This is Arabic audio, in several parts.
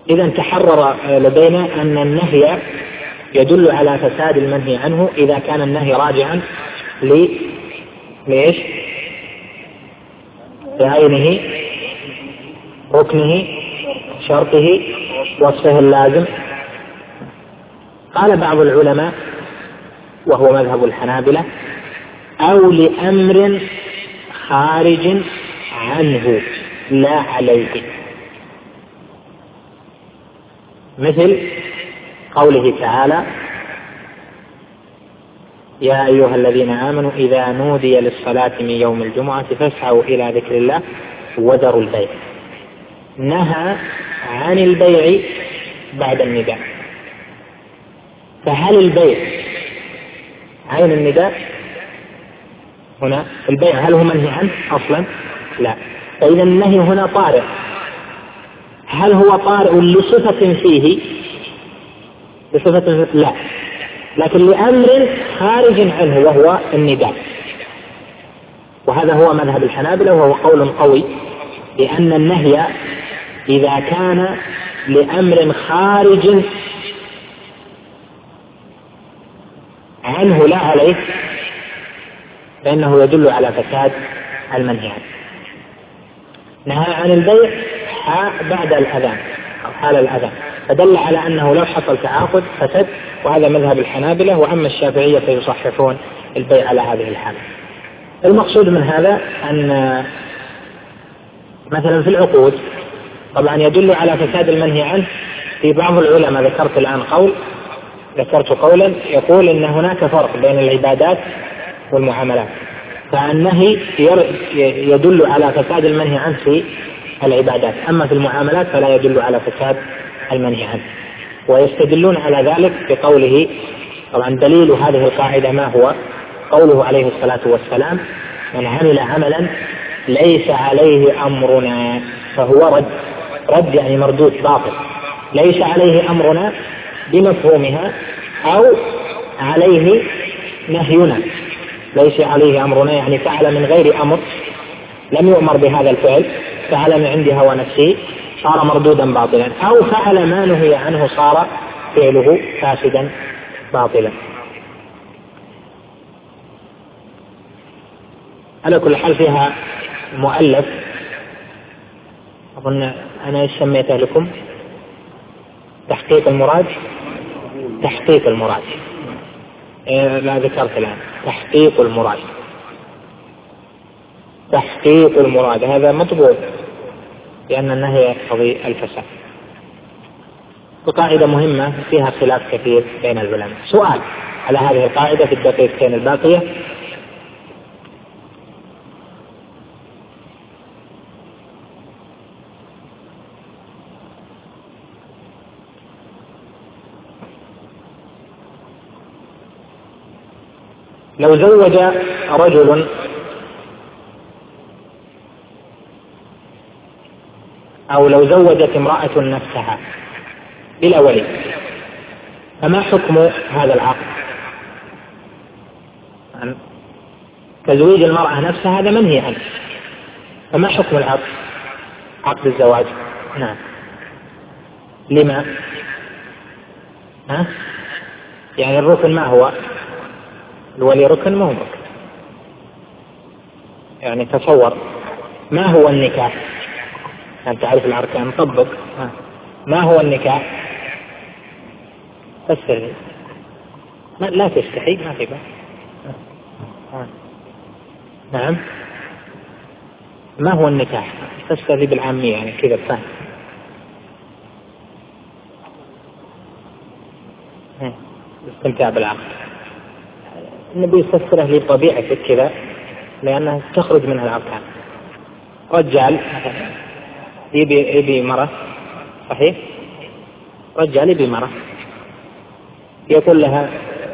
إذا تحرر لدينا أن النهي يدل على فساد المنهي عنه إذا كان النهي راجعا ليش؟ لعينه، ركنه، شرطه، وصفه اللازم. قال بعض العلماء وهو مذهب الحنابلة: أو لأمر خارج عنه لا عليه، مثل قوله تعالى: يا أيها الذين آمنوا إذا نودي للصلاة من يوم الجمعة فاسعوا إلى ذكر الله وذروا البيع. نهى عن البيع بعد النداء، فهل البيع عين النداء؟ هنا البيع هل هو منهي عنه أصلا؟ لا. فإذا النهي هنا طارئ. هل هو طارئ لصفة فيه؟ بصفة لا، لكن لأمر خارج عنه وهو النداء. وهذا هو مذهب الحنابلة وهو قول قوي، لأن النهي إذا كان لأمر خارج عنه لا عليه فإنه يدل على فساد المنهي عنه. نهى عن البيع بعد الأذان أو حال الأذان، فدل على أنه لو حصل تعاقد فسد، وهذا مذهب الحنابلة. وأما الشافعية فيصححون البيع على هذه الحالة. المقصود من هذا أن مثلا في العقود طبعا يدل على فساد المنهي عنه. في بعض العلماء ذكرت قولا يقول إن هناك فرق بين العبادات والمعاملات، فالنهي يدل على فساد المنهي عنه في العبادات، أما في المعاملات فلا يدل على فساد المنهي عنه. ويستدلون على ذلك بقوله، طبعا دليل هذه القاعدة ما هو؟ قوله عليه الصلاة والسلام: من عمل عملا ليس عليه أمرنا فهو رد يعني مردود باطل. ليس عليه أمرنا بمفهومها أو عليه نهينا. ليس عليه أمرنا يعني فعل من غير أمر، لم يؤمر بهذا الفعل، فعل من عند هوى نفسه صار مردودا باطلا، أو فعل ما نهي عنه صار فعله فاسدا باطلا. على كل حال فيها مؤلف أظن أنا سميته لكم تحقيق المراد لا ذكرت الآن تحقيق المراد هذا مطبوع، لأن النهي يقتضي الفساد. وقاعدة مهمة فيها خلاف كثير بين العلماء. سؤال على هذه القاعدة في الدقيقتين الباقية: لو زوج رجل أو لو زوجت امرأة نفسها بلا ولي، فما حكم هذا العقد؟ تزويج المرأة نفسها هذا منهي عنه، فما حكم العقد؟ عقد الزواج. نعم. لما؟ يعني الركن ما هو؟ الولي ركن ما هو ركن. يعني تصور ما هو النكاح؟ أنت تعرف الأركان، طبق. ما هو النكاح؟ فسر. لا تستحي، ما في بأس. نعم. ما هو النكاح؟ فسر لي بالعامية يعني كذا فهم. الاستمتاع بالعقد. النبي يفسره لي طبيعتك كذا لأنها تخرج منها الأركان. رجال يبي مرة، صحيح؟ رجال يبي مرة، يقول لها،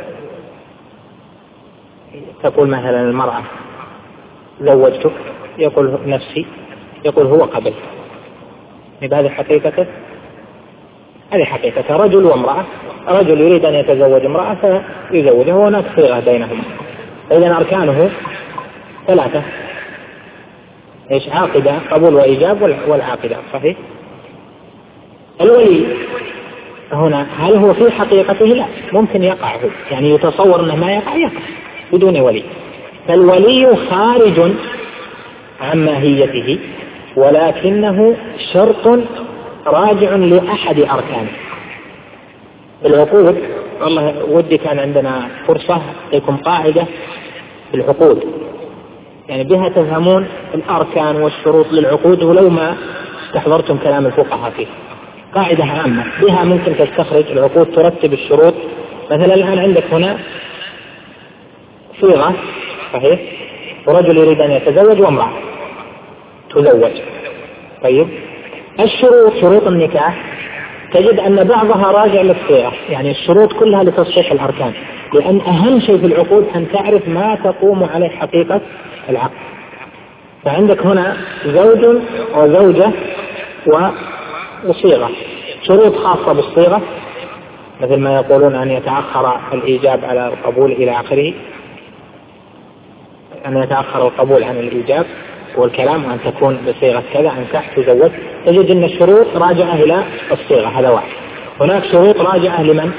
تقول مثلا المرأة زوجتك، يقول نفسي، يقول هو قبل. هذه حقيقته، هذه حقيقة رجل وامرأة. رجل يريد أن يتزوج امرأة فيزوجها، وهناك صيغة بينهما. إذن أركانه 3: عاقدة، قبول وإيجاب، والعاقدة، صحيح؟ الولي هنا هل هو في حقيقته؟ لا، ممكن يقع، يعني يتصور أنه ما يقع بدون ولي. فالولي خارج عن ماهيته، ولكنه شرط راجع لأحد أركانه. العقود، والله ودي كان عندنا فرصة لكم قاعدة في العقود، يعني بها تفهمون الأركان والشروط للعقود ولو ما استحضرتم كلام الفقهاء فيه. قاعدة عامة بها ممكن تستخرج العقود، ترتب الشروط. مثلا الآن عندك هنا صيغة صحيح، ورجل يريد أن يتزوج وامرأة تزوج. طيب الشروط، شروط النكاح، تجد أن بعضها راجع للصيغة، يعني الشروط كلها لتصحيح الأركان، لأن أهم شيء في العقود أن تعرف ما تقوم عليه حقيقة العقد. فعندك هنا زوج وزوجة وصيغة، شروط خاصة بالصيغة مثل ما يقولون أن يتأخر الإيجاب على القبول إلى آخره، أن يتأخر القبول عن الإيجاب والكلام، وأن تكون بصيغة كذا، أنكح تزوج. تجد أن الشروط راجعة إلى الصيغة، هذا واحد. هناك شروط راجعة لمن؟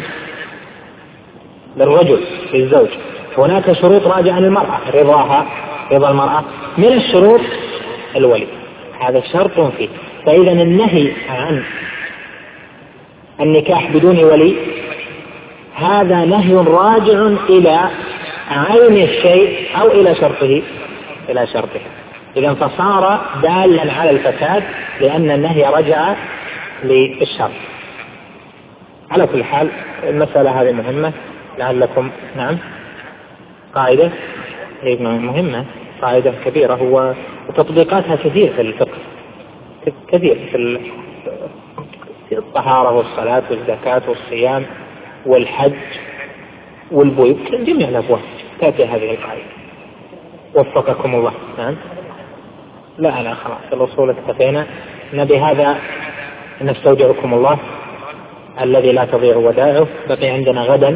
للرجل، للزوج. هناك شروط راجعة للمرأة، رضاها، رضا المرأة. من الشروط الولي، هذا شرط فيه. فإذا النهي عن النكاح بدون ولي هذا نهي راجع إلى عين الشيء أو إلى شرطه، إلى شرطه. إذا فصار دالا على الفساد لأن النهي رجع للشرط. على كل حال المسألة هذه مهمة لعلكم. نعم، قاعدة مهمة، قاعدة كبيرة، وتطبيقاتها كثير في الفقه، كثير في الطهارة والصلاة والزكاة والصيام والحج والبيوت، جميع الأبواب تأتي هذه القاعدة. وفقكم الله. نعم، لا خلاص الأصول اكتفينا. نبي هذا نستودعكم الله الذي لا تضيع ودائعه. بقي عندنا غدا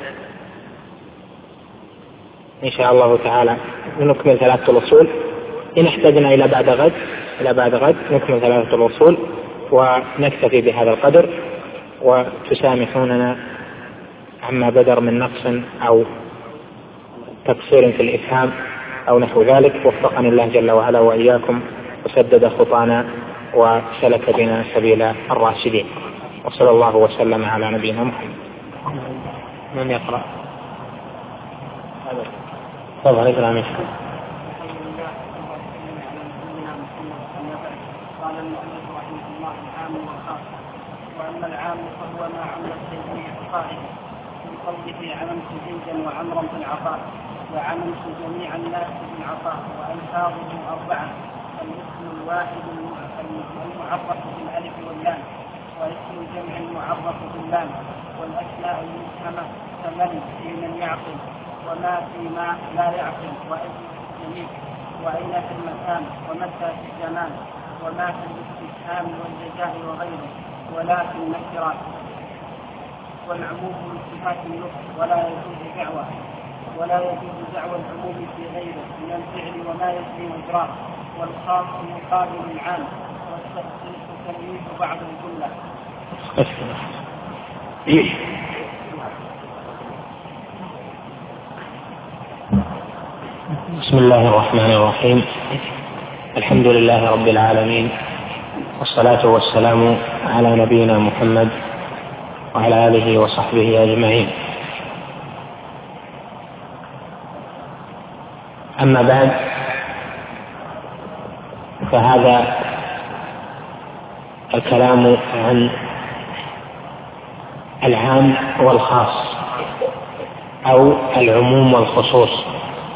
إن شاء الله تعالى نكمل 3 الأصول. إن احتاجنا إلى بعد غد نكمل 3 الأصول، ونكتفي بهذا القدر، وتسامحوننا عما بدر من نقص أو تقصير في الإفهام أو نحو ذلك. وفقني الله جل وعلا وإياكم، وسدد خطانا، وسلك بنا سبيل الراشدين. وصلى الله وسلم على نبينا محمد. من يقرأ؟ تفضل اقرأ. قال المؤلف رحمه الله: العام والخاص. واما العام فهو ما عمت جميع اعطائه، من قوله علمت زيدا وعمرا بالعطاء، وعلمت جميع الناس بالعطاء. والفاظه 4: الاسم الواحد المعرف بالالف واللام، واسم الجمع المعرف باللام، والاسماء المفهمه كمن في من يعقل، وما فيما لا يعقل، واسم الجميع، واين في المكان، ومتى في الزمان، وما في الاستفهام والجزاء وغيره، ولا في النكرات. والعموم من صفات النطق، ولا يجوز دعوى العموم في غيره من الفعل وما يجري مجراه. والخاص مقابل العام، والتخصيص تمييز بعض الجمله. بسم الله الرحمن الرحيم. الحمد لله رب العالمين، والصلاة والسلام على نبينا محمد وعلى آله وصحبه أجمعين. أما بعد، فهذا الكلام عن العام والخاص أو العموم والخصوص.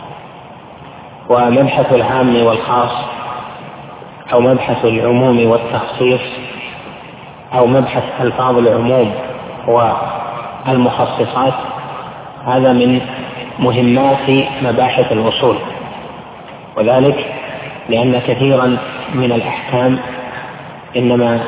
ومبحث العام والخاص أو مبحث العموم والتخصيص أو مبحث ألفاظ العموم والمخصصات هذا من مهمات مباحث الأصول، وذلك لأن كثيرا من الأحكام إنما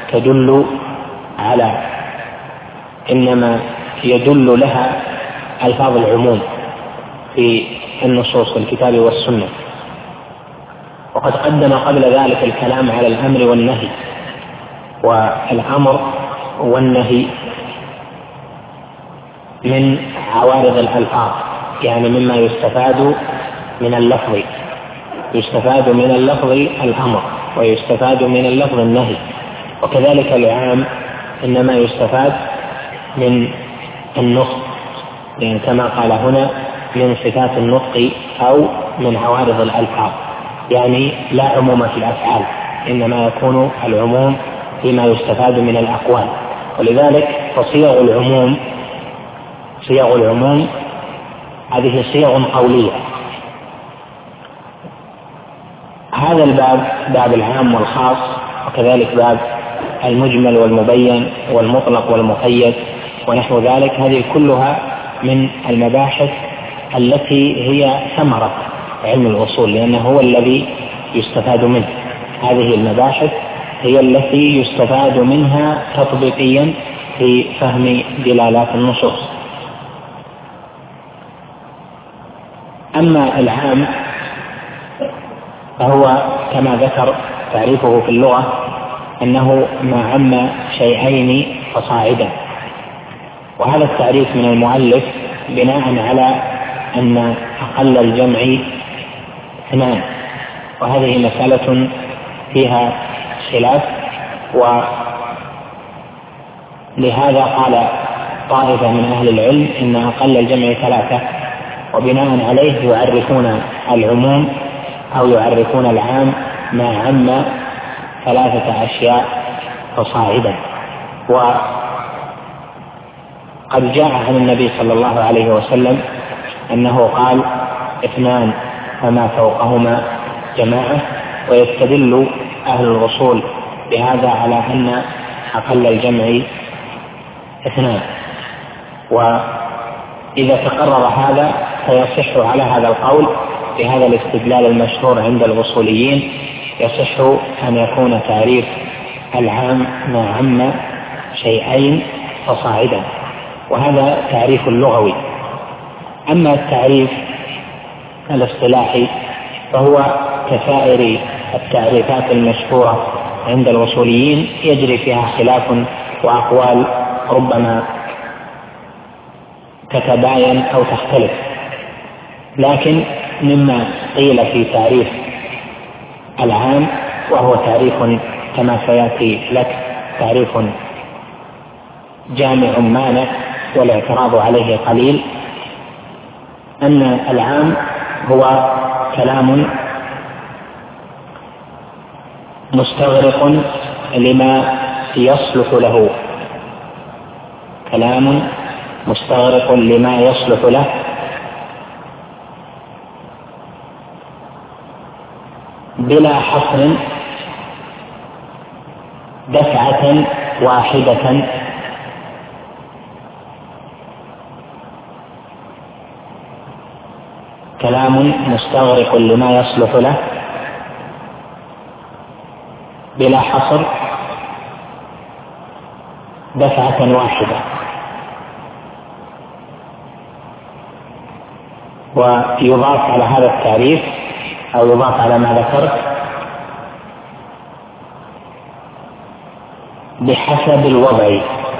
يدل لها ألفاظ العموم في النصوص الكتاب والسنة. وقد قدم قبل ذلك الكلام على الأمر والنهي، والأمر والنهي من عوارض الألفاظ، يعني مما يستفاد من اللفظ، يستفاد من اللفظ الأمر ويستفاد من اللفظ النهي. وكذلك العام إنما يستفاد من النطق، يعني كما قال هنا من صفات النطق أو من عوارض الألفاظ، يعني لا عموم في الأفعال، إنما يكون العموم فيما يستفاد من الأقوال. ولذلك فصيغ العموم هذه صيغ قولية. هذا الباب باب العام والخاص، وكذلك باب المجمل والمبين والمطلق والمقيد ونحو ذلك، هذه كلها من المباحث التي هي ثمرة علم الأصول، لأنه هو الذي يستفاد منه. هذه المباحث هي التي يستفاد منها تطبيقيا في فهم دلالات النصوص. أما العام فهو كما ذكر تعريفه في اللغة أنه ما عم شيئين فصاعدا، وهذا التعريف من المؤلف بناء على أن أقل الجمع 2، وهذه مسألة فيها خلاف، ولهذا قال طائفة من أهل العلم إن أقل الجمع 3، وبناء عليه يعرفون العموم أو يعرفون العام ما عم 3 أشياء فصاعدا. وقد جاء عن النبي صلى الله عليه وسلم أنه قال 2 فما فوقهما جماعة، ويستدل أهل الأصول بهذا على أن أقل الجمع 2. وإذا تقرر هذا فيصح على هذا القول بهذا الاستدلال المشهور عند الأصوليين، يصح أن يكون تعريف العام ما عم شيئين فصاعدا، وهذا تعريف لغوي. أما التعريف الاصطلاحي فهو كسائر التعريفات المشهورة عند الأصوليين، يجري فيها خلاف وأقوال ربما تتباين أو تختلف، لكن مما قيل في تعريف العام، وهو تعريف كما سيأتي لك تعريف جامع مانع والاعتراض عليه قليل، أن العام هو كلام مستغرق لما يصلح له، كلام مستغرق لما يصلح له بلا حصر دفعة واحدة كلام مستغرق لما يصلح له بلا حصر دفعة واحدة. ويضاف على هذا التعريف أو يضاف على ما ذكرت بحسب الوضع،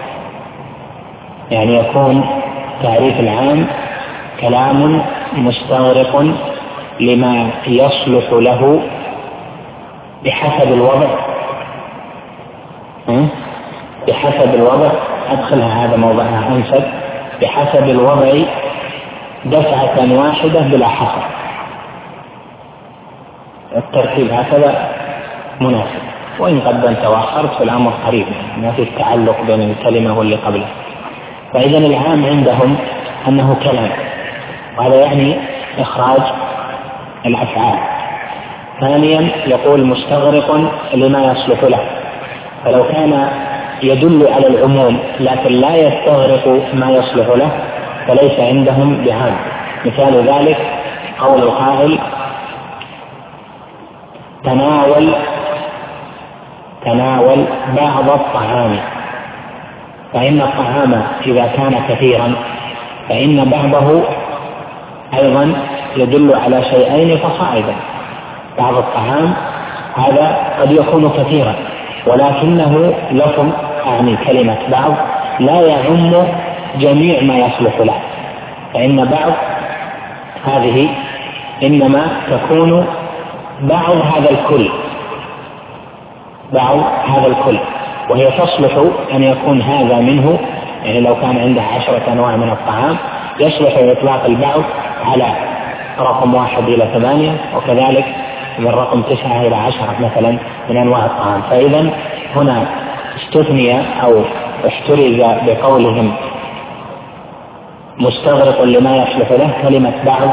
يعني يكون تعريف العام كلام مستغرق لما يصلح له بحسب الوضع. بحسب الوضع أدخلها، هذا موضعها أنسب، بحسب الوضع دفعة واحدة بلا حصر. الترتيب هكذا مناسب، وإن قدمت وأخرت فالأمر قريب، ما في التعلق بين الكلمة واللي قبله. فإذا العام عندهم أنه كلام، وهذا يعني إخراج الأفعال. ثانيا يقول مستغرق لما يصلح له، فلو كان يدل على العموم لكن لا يستغرق ما يصلح له فليس عندهم بعام. مثال ذلك قول القائل تناول بعض الطعام، فإن الطعام إذا كان كثيرا فإن بعضه أيضا يدل على شيئين فصاعدا. بعض الطعام هذا قد يكون كثيرا، ولكنه لفظ يعني كلمة بعض لا يعم جميع ما يصلح له، فإن بعض هذه إنما تكون بعض هذا الكل، وهي تصلح أن يكون هذا منه، يعني لو كان عنده 10 أنواع من الطعام يصلح إطلاق البعض على رقم 1 إلى 8، وكذلك من رقم 9 إلى 10 مثلا من أنواع الطعام. فإذا هنا استثني أو احترز بقولهم مستغرق لما يصلح له كلمة بعض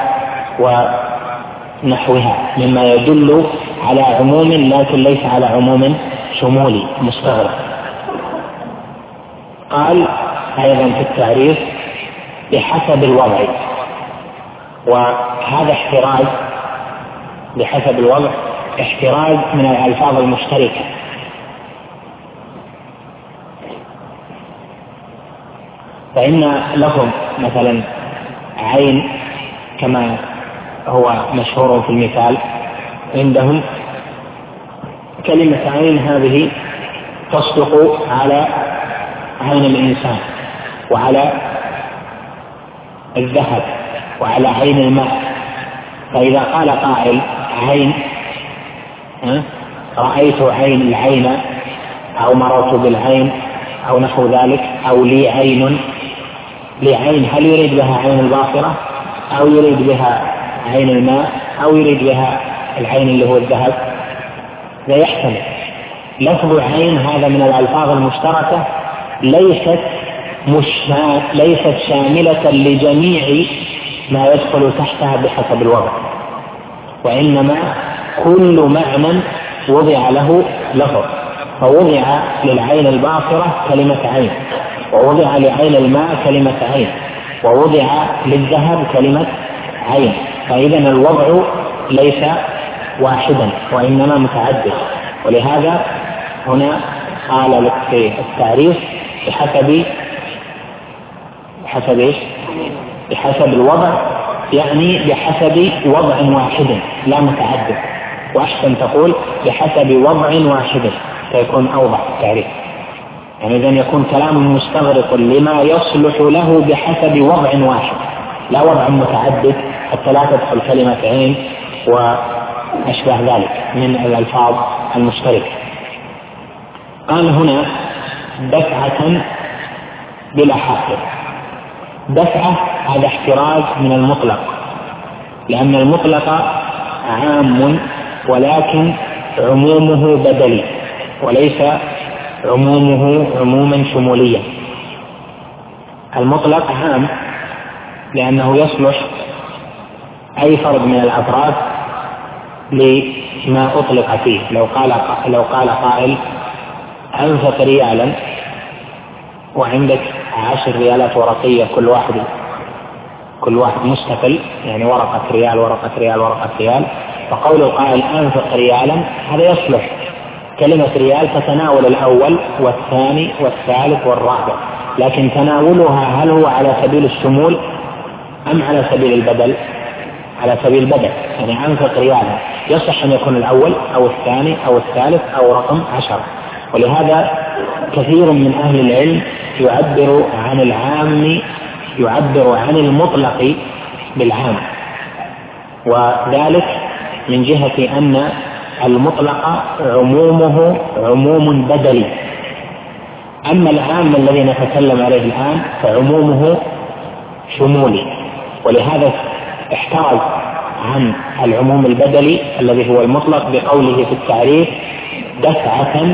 ونحوها، مما يدل على عموم لكن ليس على عموم شمولي مستغرق. قال أيضا في التعريف بحسب الوضع، وهذا احتراز بحسب الوضع احتراز من الألفاظ المشتركة، فإن لهم مثلا عين كما هو مشهور في المثال عندهم، كلمة عين هذه تصدق على عين الإنسان وعلى الذهب وعلى عين الماء. فإذا قال قائل عين، رأيت عين العين أو مررت بالعين أو نحو ذلك، أو لي عين، هل يريد بها عين الباصرة أو يريد بها عين الماء أو يريد بها العين اللي هو الذهب؟ لا يحتمل. لفظ عين هذا من الألفاظ المشتركة ليست شاملة لجميع ما يدخل تحتها بحسب الوضع، وإنما كل معنى وضع له لفظ، فوضع للعين الباصرة كلمة عين، ووضع لعين الماء كلمة عين، ووضع للذهب كلمة عين، فإذا الوضع ليس واحدا وإنما متعدد. ولهذا هنا قال لك في التعريف بحسب الوضع، يعني بحسب وضع واحد لا متعدد، وأحسن تقول بحسب وضع واحد فيكون أوضح التعريف. يعني إذن يكون كلام مستغرق لما يصلح له بحسب وضع واحد لا وضع متعدد حتى لا تدخل كلمة عين وأشبه ذلك من الألفاظ المشتركة. قال هنا دفعة بلا حاصل. دفعة هذا احتراز من المطلق، لأن المطلق عام ولكن عمومه بدلي وليس عمومه عموما شموليا. المطلق عام لأنه يصلح أي فرد من الأفراد لما أطلق فيه. لو قال قائل أنفق ريالا وعندك 10 ريالات ورقية كل واحد مستقل، يعني ورقة ريال، فقول القائل أنفق ريالا هذا يصلح كلمة ريال تتناول الأول والثاني والثالث والرابع، لكن تناولها هل هو على سبيل الشمول أم على سبيل البدل؟ على سبيل البدل، يعني أنفق ريالا يصح أن يكون الأول أو الثاني أو الثالث أو رقم 10. ولهذا كثير من أهل العلم يعبر عن المطلق بالعام، وذلك من جهة أن المطلق عمومه عموم بدلي، أما العام الذي نتكلم عليه الآن فعمومه شمولي. ولهذا احترز عن العموم البدلي الذي هو المطلق بقوله في التعريف دفعة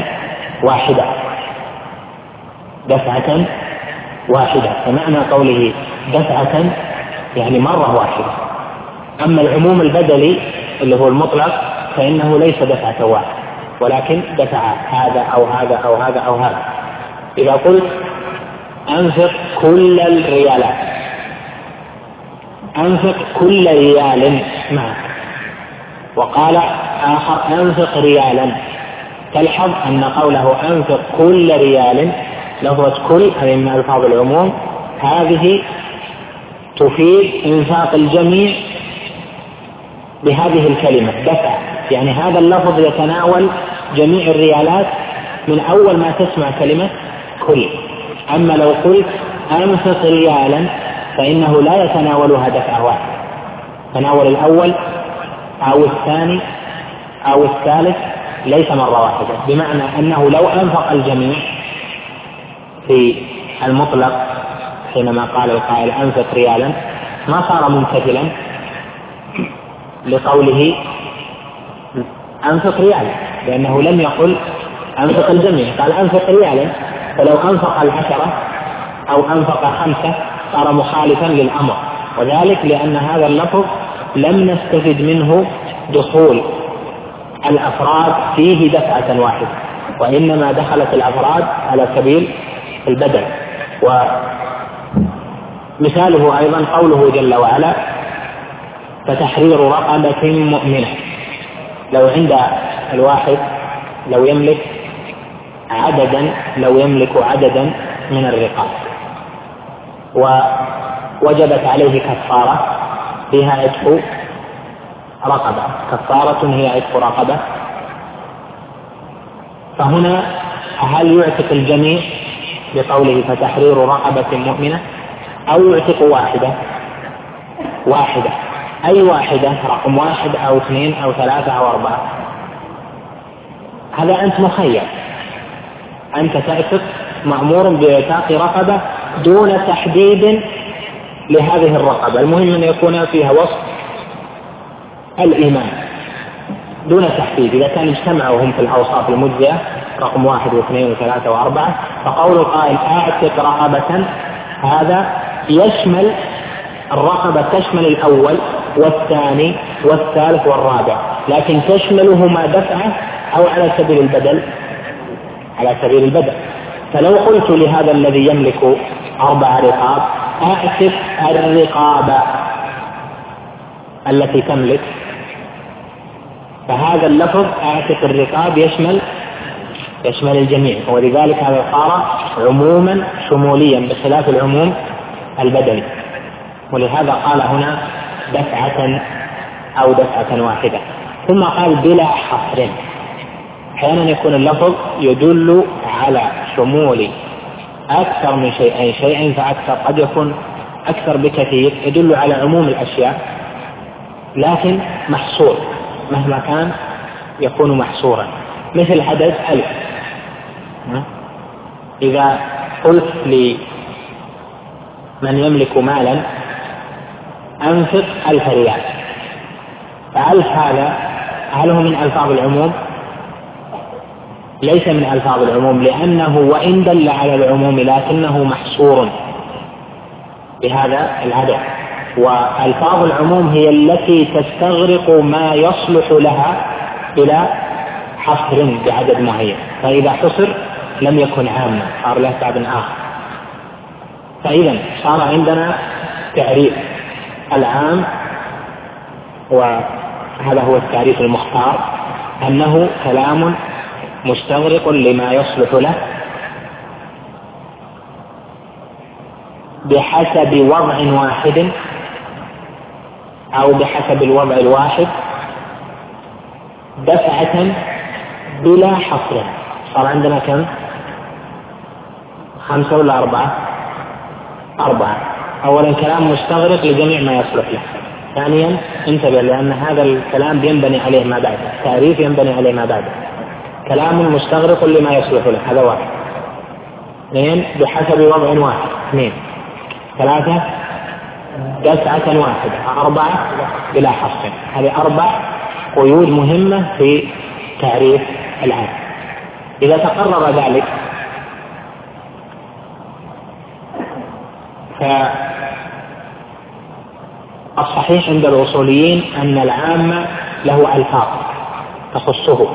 واحدة. فمعنى قوله دفعة يعني مرة واحدة. أما العموم البدلي اللي هو المطلق فإنه ليس دفعة واحدة ولكن دفع هذا أو هذا أو هذا أو هذا. إذا قلت أنفق كل الريالات، أنفق كل ريال معك، وقال آخر أنفق ريالا، تلحظ أن قوله أنفق كل ريال لفظة كل هذه من ألفاظ العموم، هذه تفيد إنفاق الجميع بهذه الكلمة دفع، يعني هذا اللفظ يتناول جميع الريالات من أول ما تسمع كلمة كل. أما لو قلت أنفق ريالا فإنه لا يتناولها دفعة واحدة، تناول الأول أو الثاني أو الثالث ليس مرة واحدة، بمعنى أنه لو أنفق الجميع في المطلق حينما قال القائل أنفق ريالا ما صار ممتثلا لقوله أنفق ريالا، لأنه لم يقل أنفق الجميع، قال أنفق ريالا. فلو أنفق 10 أو أنفق 5 صار مخالفا للأمر، وذلك لأن هذا اللفظ لم نستفد منه دخول الأفراد فيه دفعة واحدة، وإنما دخلت الأفراد على سبيل البدل. ومثاله أيضا قوله جل وعلا فتحرير رقبة مؤمنة. لو عند الواحد لو يملك عددا من الرقاب ووجبت عليه كفارة فيها عتق رقبة، كفارة هي عتق رقبة، فهنا هل يعتق الجميع بقوله فتحرير رقبة مؤمنة أو يعتق واحدة؟ أي واحدة؟ رقم 1 أو 2 أو 3 أو 4؟ هذا أنت مخير، أنت تعتق مأمور بإعتاق رقبة دون تحديد لهذه الرقبة، المهم أن يكون فيها وصف الإيمان دون تحديد. إذا كان اجتمعوا هم في الأوصاف المجزئة رقم 1 و2 و3 و4، فقول القائل أعتق رقبة هذا يشمل الرقبة، تشمل الأول والثاني والثالث والرابع، لكن تشملهما دفعة أو على سبيل البدل، على سبيل البدل. فلو قلت لهذا الذي يملك 4 رقاب أعتق الرقابة التي تملك، فهذا اللفظ أعتق الرقاب يشمل الجميع، ولذلك هذا صار عموما شموليا بخلاف العموم البدلي، ولهذا قال هنا دفعة أو دفعة واحدة. ثم قال بلا حصر. أحيانا يكون اللفظ يدل على شمول أكثر من شيئين فأكثر، قد يكون أكثر بكثير، يدل على عموم الأشياء لكن محصور، مهما كان يكون محصورا، مثل عدد 1000. إذا قلت لمن يملك مالا أنفق 1000 ريال، ف1000 هذا هل هو من ألفاظ العموم؟ ليس من ألفاظ العموم، لأنه وإن دل على العموم لكنه محصور بهذا العدد، وألفاظ العموم هي التي تستغرق ما يصلح لها إلى حصر بعدد معين، فإذا حصر لم يكن عاما، صار له بعد آخر. فإذا صار عندنا تعريف العام، وهذا هو التعريف المختار، أنه كلام مستغرق لما يصلح له بحسب وضع واحد أو بحسب الوضع الواحد دفعة بلا حصر. صار عندنا كم؟ 5 ولا 4؟ 4. أولا كلام مستغرق لجميع ما يصلح له. ثانيا انتبه، لأن هذا الكلام ينبني عليه ما بعده، تعريف ينبني عليه ما بعده. كلام مستغرق لما يصلح له، هذا 1. 2 بحسب وضع واحد. 2 3 دفعة واحدة. 4 بلا حصر. هذه 4 قيود مهمة في تعريف العام. إذا تقرر ذلك فالصحيح عند الأصوليين أن العام له ألفاظ تخصه،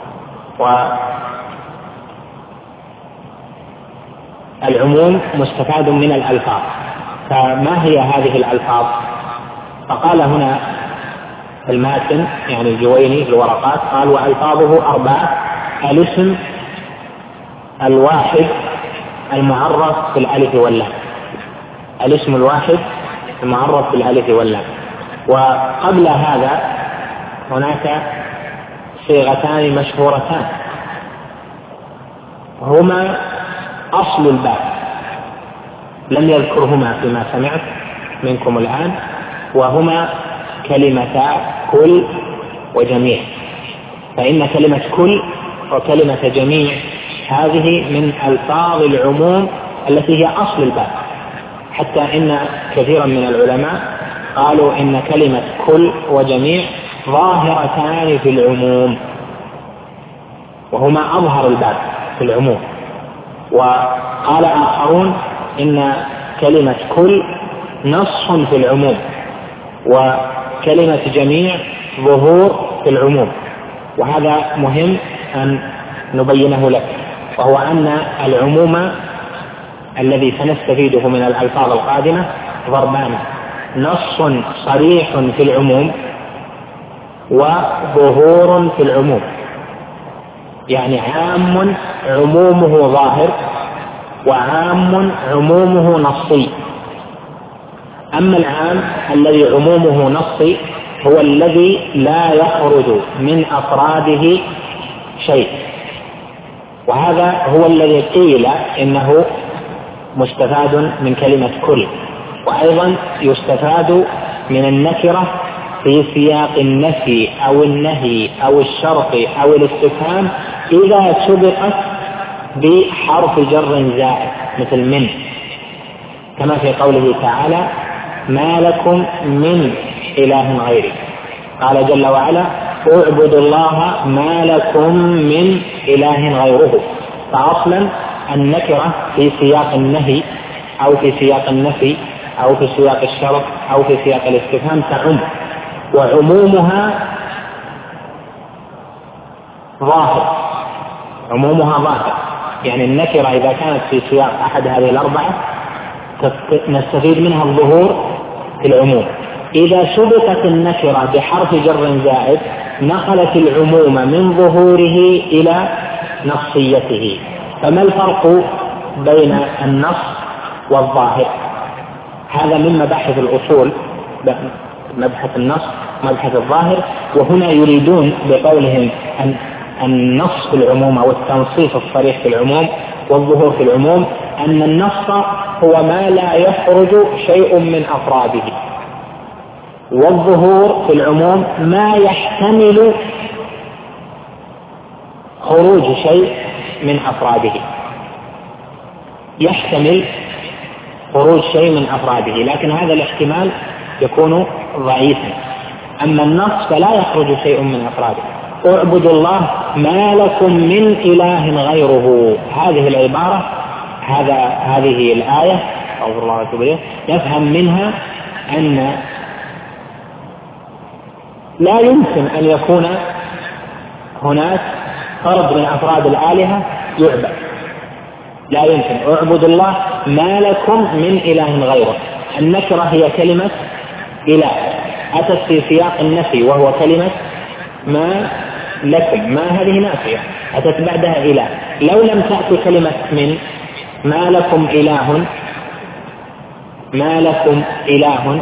والعموم مستفاد من الألفاظ. فما هي هذه الألفاظ؟ فقال هنا الماتن يعني الجويني في الورقات، قال وألفاظه 4: الاسم الواحد المعرف بالألف واللام، الاسم الواحد المعرف بالألف واللام. وقبل هذا هناك صيغتان مشهورتان، هما أصل الباب، لم يذكرهما فيما سمعت منكم الآن، وهما كلمتا كل وجميع. فإن كلمة كل وكلمة جميع هذه من ألفاظ العموم التي هي أصل الباب، حتى إن كثيرا من العلماء قالوا إن كلمة كل وجميع ظاهرتان في العموم، وهما أظهر الباب في العموم. وقال آخرون إن كلمة كل نص في العموم، وكلمة جميع ظهور في العموم. وهذا مهم أن نبينه لك، وهو أن العموم الذي سنستفيده من الألفاظ القادمة ضربان: نص صريح في العموم، وظهور في العموم. يعني عام عمومه ظاهر، وعام عمومه نصي. أما العام الذي عمومه نصي هو الذي لا يخرج من أفراده شيء، وهذا هو الذي قيل إنه مستفاد من كلمة كل. وأيضا يستفاد من النكرة في سياق النفي أو النهي أو الشرط أو الاستفهام إذا سبقت بحرف جر زائد مثل من، كما في قوله تعالى: ما لكم من إله غيري. قال جل وعلا: اعبدوا الله ما لكم من إله غيره. فأصلا النكرة في سياق النهي أو في سياق النفي أو في سياق الشرط أو في سياق الاستفهام تعم، وعمومها ظاهر، عمومها ظاهر. يعني النكرة إذا كانت في سياق أحد هذه الأربعة نستفيد منها الظهور في العموم. إذا سبقت النكرة بحرف جر زائد نقلت العموم من ظهوره إلى نصيته. فما الفرق بين النص والظاهر؟ هذا من مباحث الأصول، مبحث النص مبحث الظاهر. وهنا يريدون بقولهم أن النص في العموم أو التنصيص الصريح في العموم والظهور في العموم أن النص هو ما لا يخرج شيء من أفراده، والظهور في العموم ما يحتمل خروج شيء من أفراده، يحتمل خروج شيء من أفراده، لكن هذا الاحتمال يكون ضعيفا. أما النص فلا يخرج شيء من أفراده. اعبدوا الله ما لكم من إله غيره. هذه العبارة هذه الآية أو الله تعالى يفهم منها أن لا يمكن أن يكون هناك فرد من أفراد الآلهة يعبد، لا يمكن. اعبدوا الله ما لكم من إله غيره. النكرة هي كلمة إله، أتت في سياق النفي وهو كلمة ما لكم، ما هذه نافية أتت بعدها إله. لو لم تأتي كلمة من ما لكم إله، ما لكم إله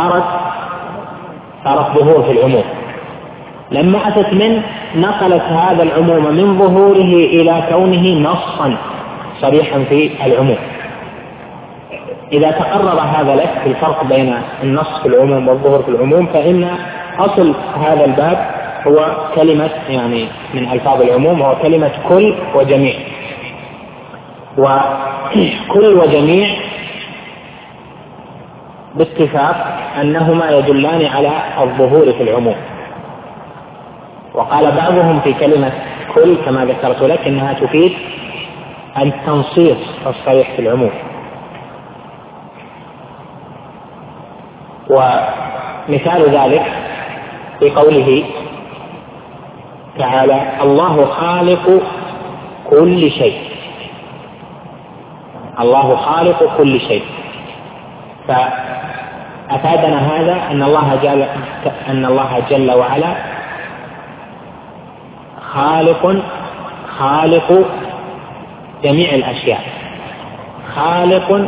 صارت ظهور في العموم. لما أتت من نقلت هذا العموم من ظهوره إلى كونه نصا صريحا في العموم. إذا تقرر هذا لك في الفرق بين النص في العموم والظهور في العموم، فإن أصل هذا الباب هو كلمة يعني من ألفاظ العموم هو كلمة كل وجميع. وكل وجميع باتفاق أنهما يدلان على الظهور في العموم. وقال بعضهم في كلمة كل كما ذكرت لك إنها تفيد التنصيص الصريح في العموم. ومثال ذلك في قوله تعالى: الله خالق كل شيء. الله خالق كل شيء. فأفادنا هذا أن الله جل وعلا خالق جميع الأشياء، خالق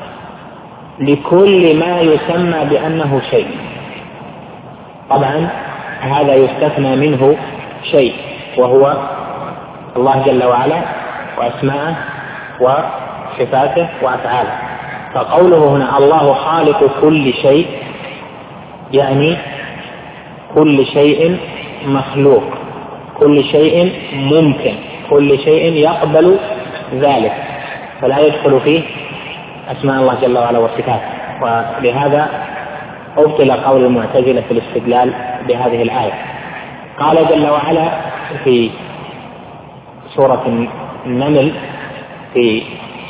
لكل ما يسمى بأنه شيء. طبعا هذا يستثنى منه شيء وهو الله جل وعلا وأسماءه وصفاته وأفعاله. فقوله هنا الله خالق كل شيء يعني كل شيء مخلوق، كل شيء ممكن، كل شيء يقبل ذلك، فلا يدخل فيه أسماء الله جل وعلا وصفاته. ولهذا أبطل قول المعتزلة في الاستدلال بهذه الآية. قال جل وعلا في سورة النمل في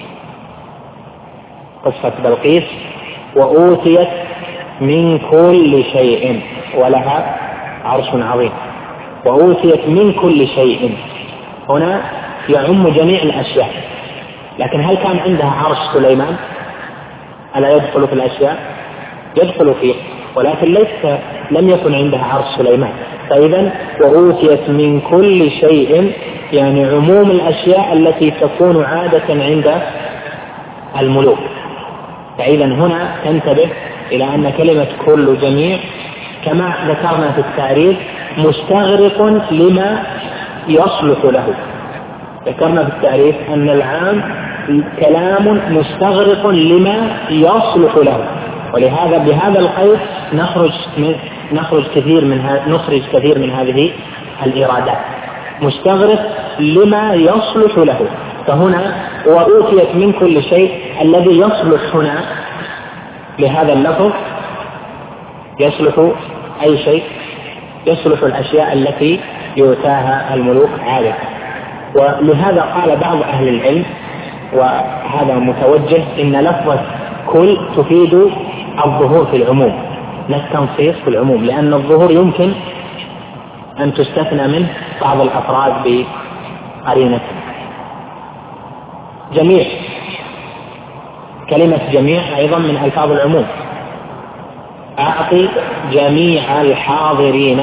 قصة بلقيس: وأوتيت من كل شيء ولها عرش عظيم. وأوتيت من كل شيء هنا يعم جميع الأشياء، لكن هل كان عندها عرش سليمان؟ ألا يدخل في الأشياء؟ يدخل فيه، ولكن لم يكن عندها عرش سليمان. فإذا وأوتيت من كل شيء يعني عموم الأشياء التي تكون عادة عند الملوك. فإذا هنا تنتبه إلى أن كلمة كل جميع كما ذكرنا في التعريف مستغرق لما يصلح له. ذكرنا في التعريف أن العام كلام مستغرق لما يصلح له، ولهذا بهذا القيد نخرج كثير من هذه الإرادات. مستغرق لما يصلح له. فهنا وأوتيت من كل شيء الذي يصلح هنا لهذا اللفظ يصلح أي شيء، يصلح الأشياء التي يؤتاها الملوك عادة. ولهذا قال بعض أهل العلم وهذا متوجه إن لفظة كل تفيد الظهور في العموم، لا التنصيص في العموم، لأن الظهور يمكن أن تستثنى منه بعض الأفراد بقرينة. جميع، كلمة جميع أيضا من ألفاظ العموم. أعطي جميع الحاضرين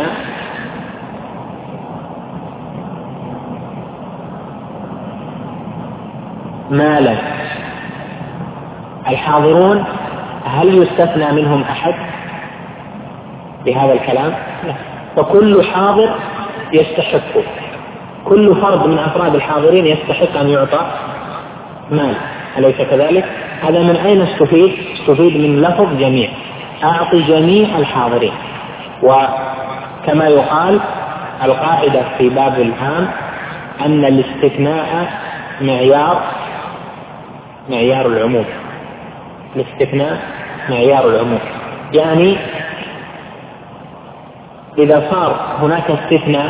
مالا. الحاضرون هل يستثنى منهم أحد بهذا الكلام؟ لا. فكل حاضر يستحق، كل فرد من أفراد الحاضرين يستحق أن يعطى مال، أليس كذلك؟ هذا من أين استفيد من لفظ جميع. أعطي جميع الحاضرين. وكما يقال القاعدة في باب العام أن الاستثناء معيار العموم. الاستثناء معيار العموم، يعني إذا صار هناك استثناء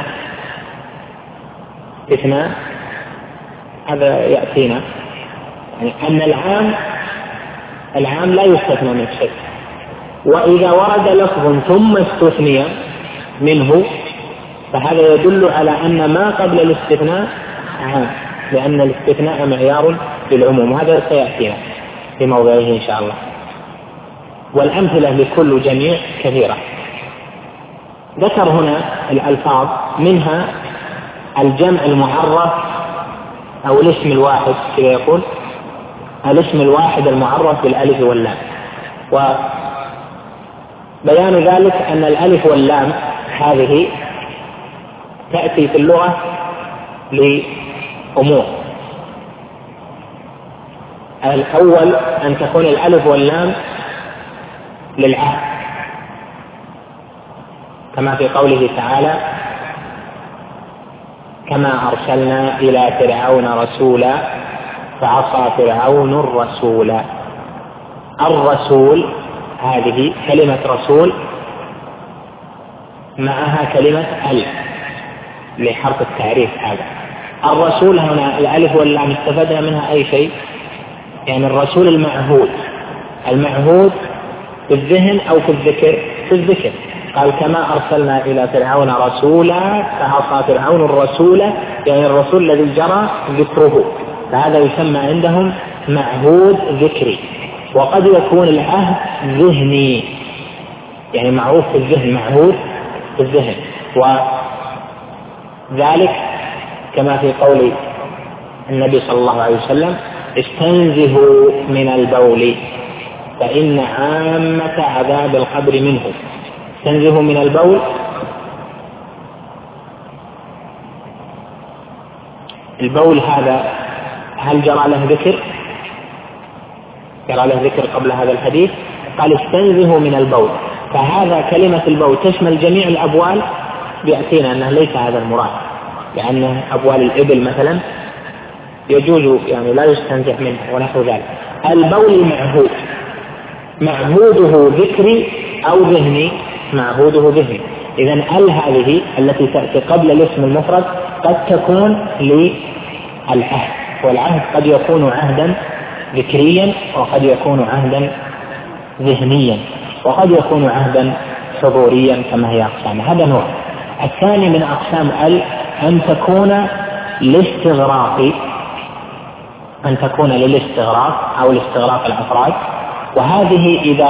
هذا يأتينا يعني أن العام لا يستثنى من شيء، وإذا ورد لفظ ثم استثني منه فهذا يدل على أن ما قبل الاستثناء عام، لأن الاستثناء معيار للعموم. هذا سيأتينا في موضعه إن شاء الله. والأمثلة لكل جميع كثيرة. ذكر هنا الألفاظ منها الجمع المعرف أو الاسم الواحد، كذا يقول الاسم الواحد المعرف بالألف واللام. وبيان ذلك أن الألف واللام هذه تأتي في اللغة لأمور. الأول أن تكون الألف واللام للعهد، كما في قوله تعالى كما أرسلنا إلى فرعون رسولا فعصى فرعون الرسول. الرسول هذه كلمة رسول معها كلمة ألف لحرف التعريف. هذا الرسول هنا الألف واللام استفدنا منها أي شيء؟ يعني الرسول المعهود في الذهن أو في الذكر؟ في الذكر. قال كما أرسلنا إلى فرعون رسولا فعصى فرعون الرسول، يعني الرسول الذي جرى ذكره، فهذا يسمى عندهم معهود ذكري. وقد يكون العهد ذهني، يعني معروف في الذهن، معهود في الذهن. وذلك كما في قول النبي صلى الله عليه وسلم استنزهوا من البول فإن عامة عذاب القبر منه. استنزهوا من البول، البول هذا هل جرى له ذكر؟ جرى له ذكر قبل هذا الحديث، قال استنزهوا من البول، فهذا كلمة البول تشمل جميع الأبوال، بيأتينا أنه ليس هذا المراد، لأن أبوال الإبل مثلا يجوز يعني لا يستنزه منه ونحو ذلك. البول معهود، معهوده ذكري أو ذهني، معهوده ذهني. إذن هذه التي تأتي قبل الاسم المفرد قد تكون للعهد، والعهد قد يكون عهدا ذكريا وقد يكون عهدا ذهنيا وقد يكون عهدا حضوريا كما هي أقسام. هذا نوع. الثاني من أقسام أن تكون للاستغراق، أن تكون للاستغراق أو لاستغراق الأفراد، وهذه إذا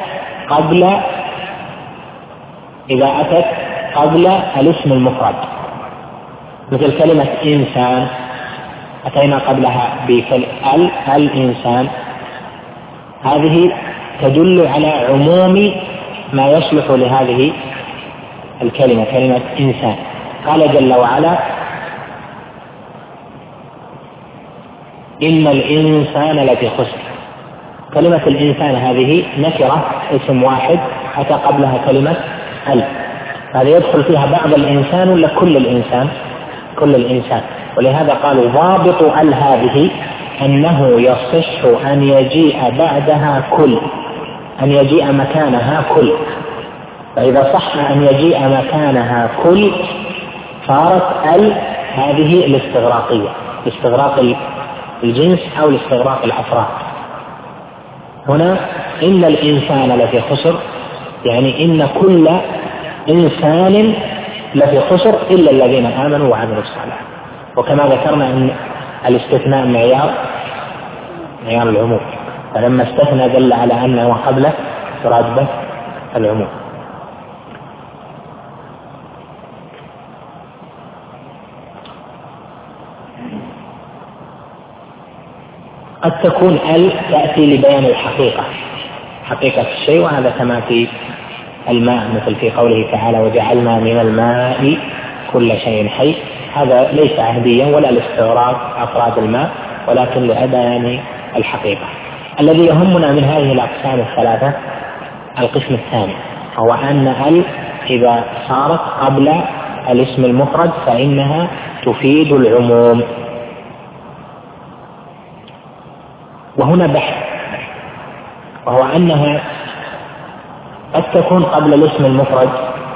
أتت قبل الاسم المفرد، مثل كلمة إنسان أتينا قبلها الإنسان، هذه تدل على عموم ما يصلح لهذه الكلمة، كلمة إنسان. قال جل وعلا إن الإنسان لفي خسر. كلمة الإنسان هذه نكرة، اسم واحد أتى قبلها كلمة هذا يدخل فيها بعض الإنسان ولا كل الإنسان؟ كل الإنسان. ولهذا قالوا ضابط هذه أنه يصح أن يجيء بعدها كل، أن يجيء مكانها كل، فإذا صح أن يجيء مكانها كل صارت هذه الاستغراقية، استغراق الجنس أو الاستغراق الأفراد. هنا إن الإنسان لفي خسر، يعني إن كل إنسان لفي خسر إلا الذين آمنوا وعملوا الصالحات. وكما ذكرنا أن الاستثناء معيار العموم، فلما استثنى دل على أنه قبله يراد به العموم. قد تكون تأتي لبيان الحقيقة، حقيقة الشيء، وهذا كما في الماء، مثل في قوله تعالى وجعلنا من الماء كل شيء حي. هذا ليس عهديا ولا لاستغراق أفراد الماء، ولكن لبيان الحقيقة. الذي يهمنا من هذه الأقسام الثلاثة القسم الثاني، هو أن إذا صارت قبل الاسم المفرد فإنها تفيد العموم. وهنا بحث، وهو أنها قد تكون قبل الاسم المفرد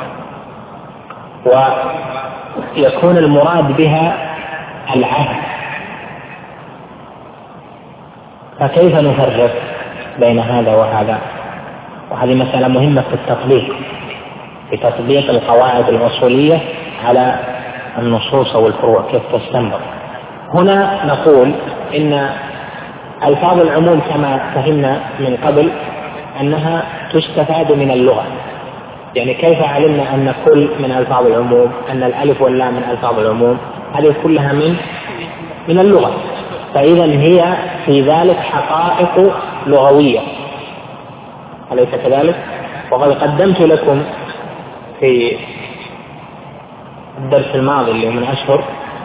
ويكون المراد بها العهد، فكيف نفرق بين هذا وهذا؟ وهذه مسألة مهمة في التطبيق، في تطبيق القواعد الأصولية على النصوص والفروع، كيف تستنبط. هنا نقول إن ألفاظ العموم كما فهمنا من قبل أنها تستفاد من اللغة، يعني كيف علمنا أن كل من ألفاظ العموم، أن الألف واللام من ألفاظ العموم، هذه كلها من اللغة، فإذا هي في ذلك حقائق لغوية، أليس كذلك؟ وقد قدمت لكم في الدرس الماضي اللي من أشهر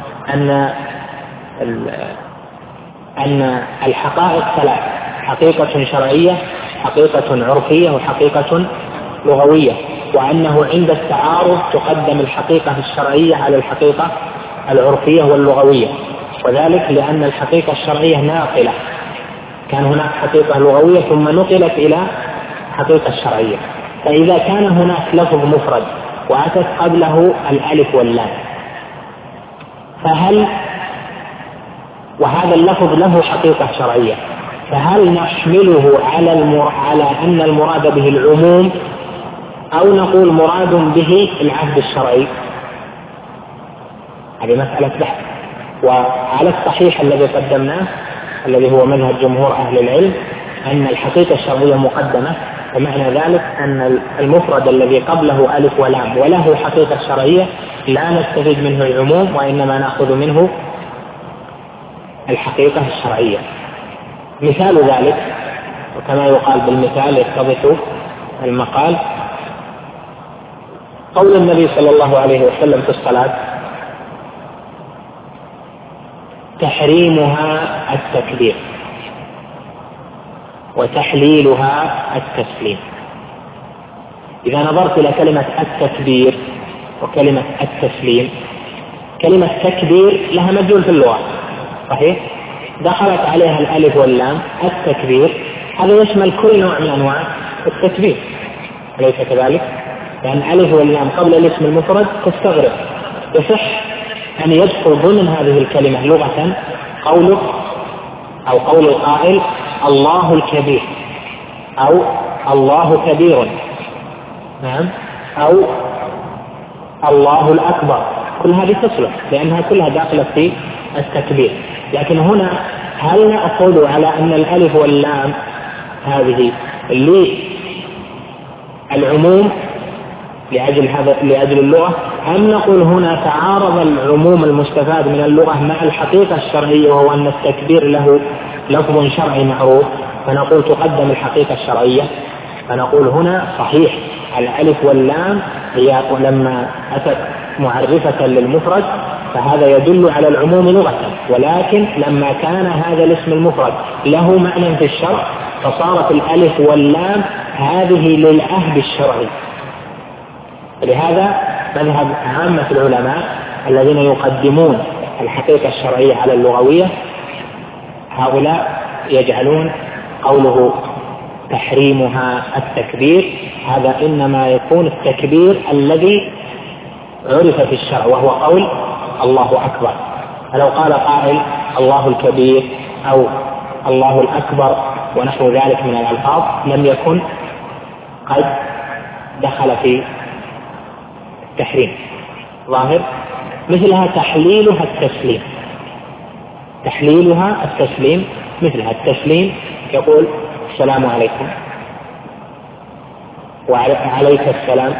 أن الحقائق ثلاث: حقيقة شرعية، حقيقة عرفية، وحقيقة لغوية، وأنه عند التعارض تقدم الحقيقة الشرعية على الحقيقة العرفية واللغوية، وذلك لأن الحقيقة الشرعية ناقلة، كان هناك حقيقة لغوية ثم نقلت إلى حقيقة شرعية. فإذا كان هناك لفظ مفرد وأتت قبله الألف واللام، وهذا اللفظ له حقيقة شرعية، فهل نحمله على أن المراد به العموم، أو نقول مراد به العهد الشرعي؟ هذه مسألة بحث. وعلى الصحيح الذي قدمناه الذي هو مذهب جمهور أهل العلم أن الحقيقة الشرعية مقدمة، ومعنى ذلك أن المفرد الذي قبله ألف ولام وله حقيقة شرعية لا نستفيد منه العموم، وإنما نأخذ منه الحقيقة الشرعية. مثال ذلك، وكما يقال بالمثال يتضح المقال، قول النبي صلى الله عليه وسلم في الصلاة: تحريمها التكبير وتحليلها التسليم. إذا نظرت إلى كلمة التكبير وكلمة التسليم، كلمة تكبير لها مدلول في اللغة صحيح، دخلت عليها الألف واللام. التكبير هذا يشمل كل نوع من أنواع التكبير، أليس كذلك؟ لأن الألف واللام قبل الاسم المفرد تستغرق. يصح أن يدخل ضمن هذه الكلمة لغة قولك أو قول القائل الله الكبير أو الله كبير، نعم، أو الله الأكبر، كل هذه تصلح لأنها كلها داخلة في التكبير. لكن هنا هل نأخذ على أن الألف واللام هذه للعموم لأجل اللغة، أم نقول هنا تعارض العموم المستفاد من اللغة مع الحقيقة الشرعية، وهو أن التكبير له لفظ شرعي معروف، فنقول تقدم الحقيقة الشرعية. فنقول هنا صحيح الألف واللام هي لما أتت معرفة للمفرد فهذا يدل على العموم لغة، ولكن لما كان هذا الاسم المفرد له معنى في الشرع فصارت الألف واللام هذه للعهد الشرعي. لهذا مذهب عامة العلماء الذين يقدمون الحقيقة الشرعية على اللغوية، هؤلاء يجعلون قوله تحريمها التكبير هذا إنما يكون التكبير الذي عرف في الشرع وهو قول الله أكبر. فلو قال قائل الله الكبير أو الله الأكبر ونحو ذلك من الألفاظ لم يكن قد دخل في التحريم ظاهر. مثلها تحليلها التسليم، تحليلها التسليم، مثلها التسليم يقول السلام عليكم وعليك السلام،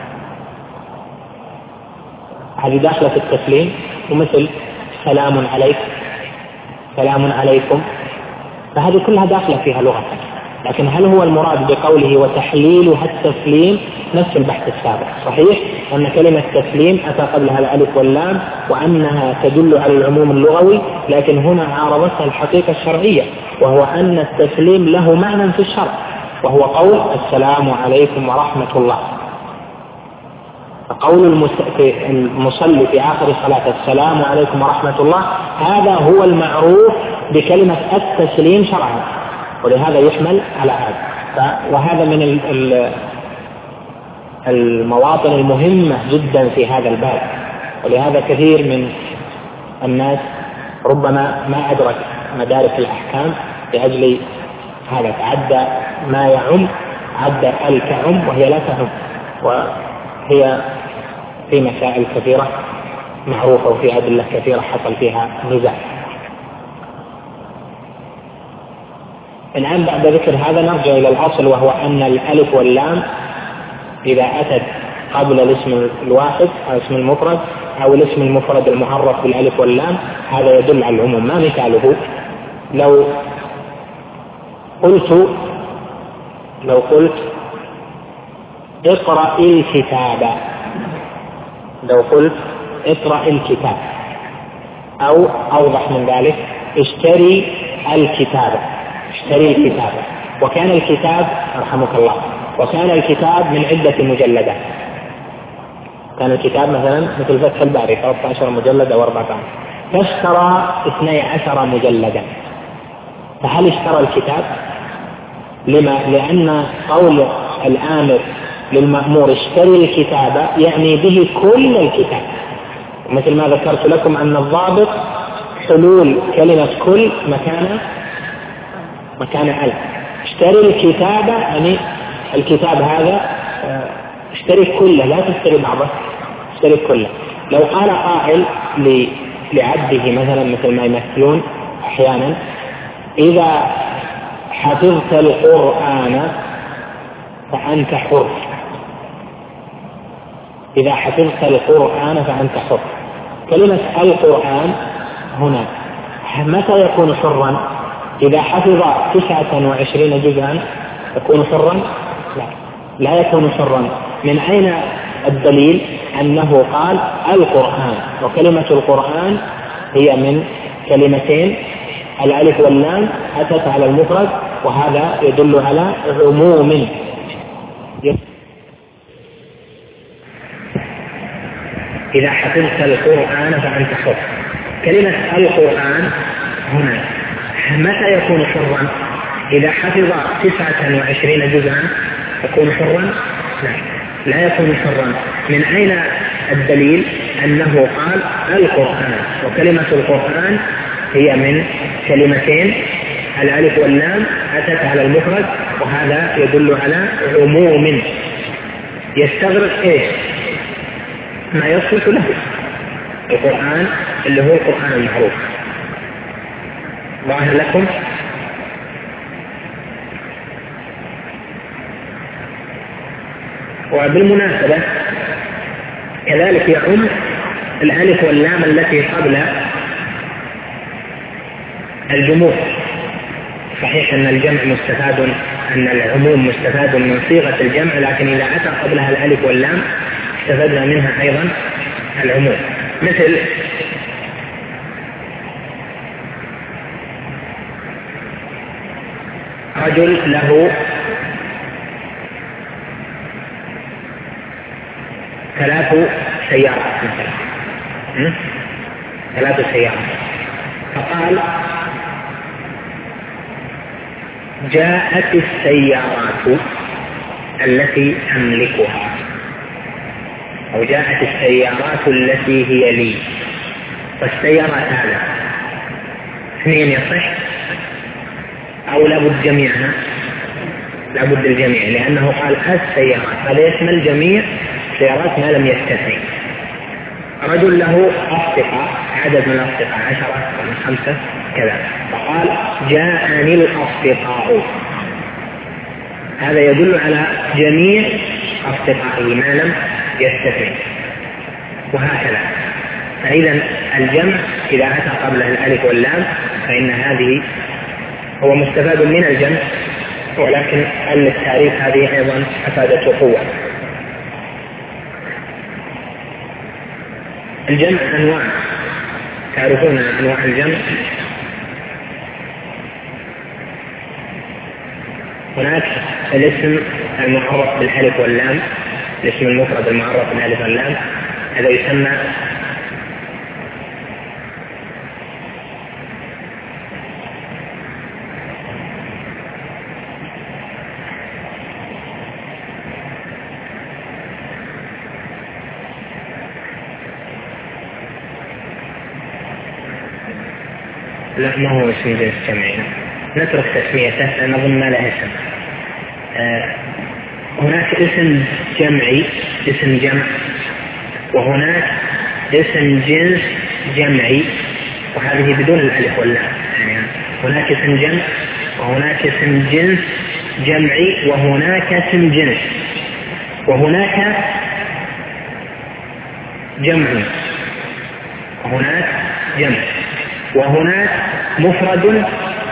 هذه داخلة في التسليم. ومثل سلام عليك، سلام عليكم، فهذه كلها داخلة فيها لغة. لكن هل هو المراد بقوله وتحليلها التسليم؟ نفس البحث السابق صحيح أن كلمة تسليم أتى قبلها الألف واللام وأنها تدل على العموم اللغوي، لكن هنا عارضتها الحقيقة الشرعية، وهو أن التسليم له معنى في الشرع وهو قول السلام عليكم ورحمة الله. فقول المصلي في آخر الصلاة السلام عليكم ورحمة الله هذا هو المعروف بكلمة التسليم شرعا، ولهذا يحمل على هذا. وهذا من المواطن المهمة جدا في هذا الباب، ولهذا كثير من الناس ربما ما أدرك مدارك الأحكام لأجل هذا، تعدى ما يعم، عدى الكعم وهي لا تعم، وهي في مسائل كثيرة معروفة وفي أدلة كثيرة حصل فيها نزاع. الآن بعد ذكر هذا نرجع إلى الأصل، وهو أن الألف واللام إذا أتت قبل الاسم الواحد أو اسم المفرد أو الاسم المفرد المعرف بالألف واللام هذا يدل على العموم. ما مثاله؟ لو قلت اقرأ الكتاب، لو قلت اقرأ الكتاب، أو أوضح من ذلك اشتري الكتاب، اشتري الكتاب. وكان الكتاب رحمك الله وكان الكتاب من عدة مجلدات، كان الكتاب مثلا مثل فتح الباري 13 مجلد أو 14، فاشترى 12 مجلدا. فهل اشترى الكتاب؟ لما؟ لأن قول الآمر للمأمور اشتري الكتاب يعني به كل الكتاب، مثل ما ذكرت لكم أن الضابط حلول كلمة كل مكان ألف. اشتري الكتاب يعني الكتاب هذا اشتري كله، لا تشتري بعضه، اشتري كله. لو قال قائل لعبده مثلا مثل ما يمثلون أحيانا إذا حفظت القرآن فأنت حر، إذا حفظت القرآن فأنت حر. كلمة القرآن هنا متى يكون حرا؟ إذا حفظ 29 جزءا يكون حرا؟ لا يكون حرا. من أين الدليل أنه قال القرآن؟ وكلمة القرآن هي من كلمتين الألف واللام أتت على المفرد، وهذا يدل على عموم. إذا حفظت القرآن فأنت حر. كلمة القرآن هنا متى يكون حرا؟ إذا حفظ 29 جزءا يكون حرا؟ لا يكون حرا. من أين الدليل أنه قال القرآن؟ وكلمة القرآن هي من كلمتين الألف واللام أتت على المفرد، وهذا يدل على عموم يستغرق إيش؟ ما يصلح له. القرآن اللي هو القرآن المعروف. ظاهر لكم؟ وبالمناسبة كذلك يعم الألف واللام التي قبل الجموع. صحيح أن الجمع مستفاد، أن العموم مستفاد من صيغة الجمع، لكن إذا أتى قبلها الألف واللام استفدنا منها أيضا العموم. مثل رجل له 3 سيارات مثلا، 3 سيارات، فقال جاءت السيارات التي أملكها، أو جاءت السيارات التي هي لي. فالسيارات هذا 2 يصح أو لابد جميعها؟ لابد الجميع، لأنه قال السيارات، هذا يشمل جميع سيارات ما لم يستثني. رجل له أصدقاء، عدد من الأصدقاء 10 أو 5 كذا، فقال جاءني الأصدقاء، هذا يدل على جميع أصدقائه ما لم يستثني، وهكذا. فإذا الجمع إذا أتى قبله الألف واللام فإن هذه هو مستفاد من الجمع، ولكن التعريف هذه أيضا أفادته قوة. الجمع أنواع، تعرفون أنواع الجمع؟ هناك الاسم المعرف بالألف واللام، الاسم المفرد المعرف بالألف واللام، هذا يسمى لا، ما هو اسم جنس جمعي، نترك تسميته لأن نظن ما له اسم. هناك اسم جمعي، اسم جمع، وهناك اسم جنس جمعي، وهذه بدون الألف واللام. يعني هناك اسم جمع، وهناك اسم جنس جمعي، وهناك اسم جنس، وهناك جمع، وهناك جمع، وهناك مفرد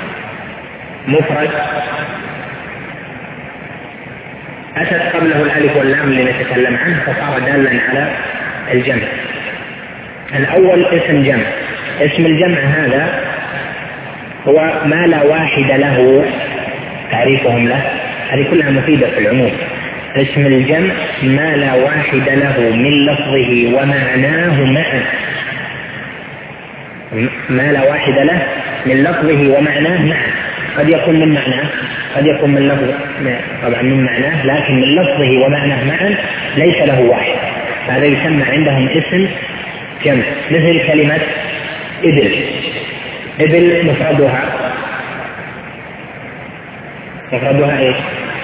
أتت قبله الألف واللام اللي نتكلم عنه فصار دالا على الجمع. الأول اسم جمع. اسم الجمع هذا هو ما لا واحد له، تعريفهم له هذه كلها مفيدة في العموم. اسم الجمع ما لا واحد له من لفظه ومعناه معا، ما لا واحد له من لفظه ومعناه معا. قد يكون من معناه، قد يكون من لفظ، طبعا من معناه، لكن من لفظه ومعناه معا ليس له واحد، هذا يسمى عندهم اسم جمع. مثل كلمة إبل. إبل مفردها إيش؟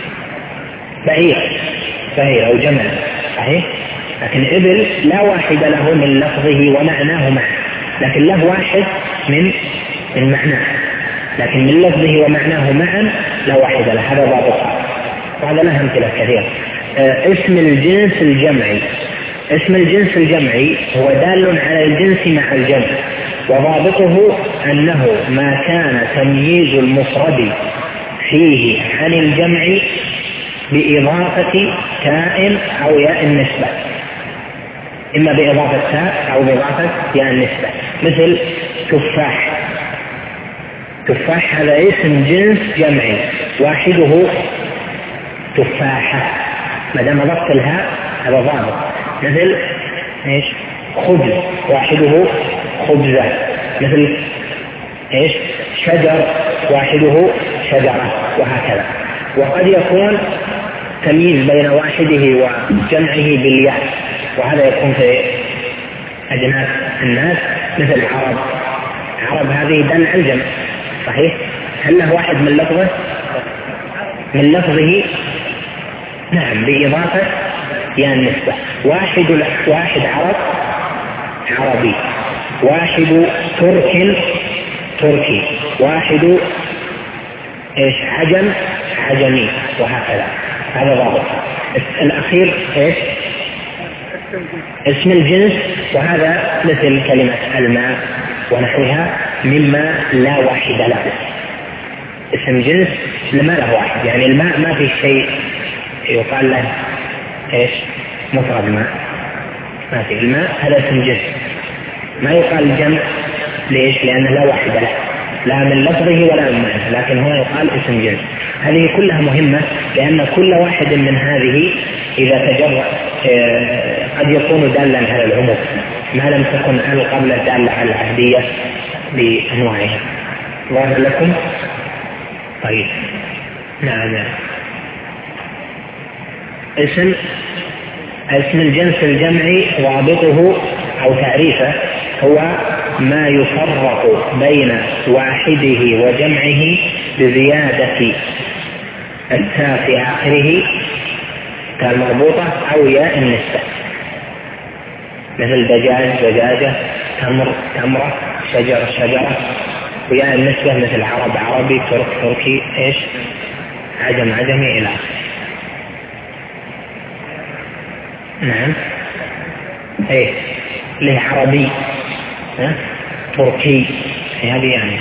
بعير أو جمل، صحيح؟ لكن إبل لا واحد له من لفظه ومعناه معا، لكن له واحد من معناه، لكن من لفظه ومعناه معا لا واحد له، هذا ضابطها، وهذا له أمثلة كثيرة. اسم الجنس الجمعي. اسم الجنس الجمعي هو دال على الجنس مع الجمع، وضابطه أنه ما كان تمييز المفرد فيه عن الجمع بإضافة تاء أو ياء النسبة، إما بإضافة تاء أو بإضافة ياء النسبة. مثل تفاح، تفاح هذا اسم جنس جمعي واحده تفاحة، ما دام ضبط الهاء هذا ضابط. مثل ايش؟ خبز واحده خبزة. مثل ايش؟ شجر واحده شجرة، وهكذا. وقد يكون تمييز بين واحده وجمعه بالياء، وهذا يكون في أجناس الناس مثل عرب. عرب هذه دل على الجمع صحيح. هل له واحد من لفظه؟ من لفظه نعم، بإضافة يا النسبة. واحد عرب عربي، واحد ترك تركي، واحد ايش؟ عجم عجمي، وهكذا. هذا ضابط. الأخير ايش؟ اسم الجنس، وهذا مثل كلمة الماء ونحوها مما لا واحد له. اسم جنس ما له واحد، يعني الماء ما في شيء يقال له ايش؟ مفرد ماء، ما في. الماء هذا اسم جنس ما يقال جمع. ليش؟ لأنه لا واحد له، لا من لفظه ولا من معنى، لكن هو يقال اسم جنس. هذه كلها مهمة، لأن كل واحد من هذه إذا تجرأ قد يكون دالا على العموم ما لم تكن قبل دالة على العهدية بأنواعها. واضح لكم؟ طيب نعم. اسم الجنس الجمعي ضابطه أو تعريفه هو ما يفرق بين واحده وجمعه بزيادة التاء في آخره تاء مربوطة أو ياء النسبة، مثل دجاج دجاجة، تمر تمرة، شجر شجرة، وياء النسبة مثل عرب عربي، ترك تركي، ايش؟ عجم عجمي، إلى آخره. نعم ايه له عربي تركي، هذه يعني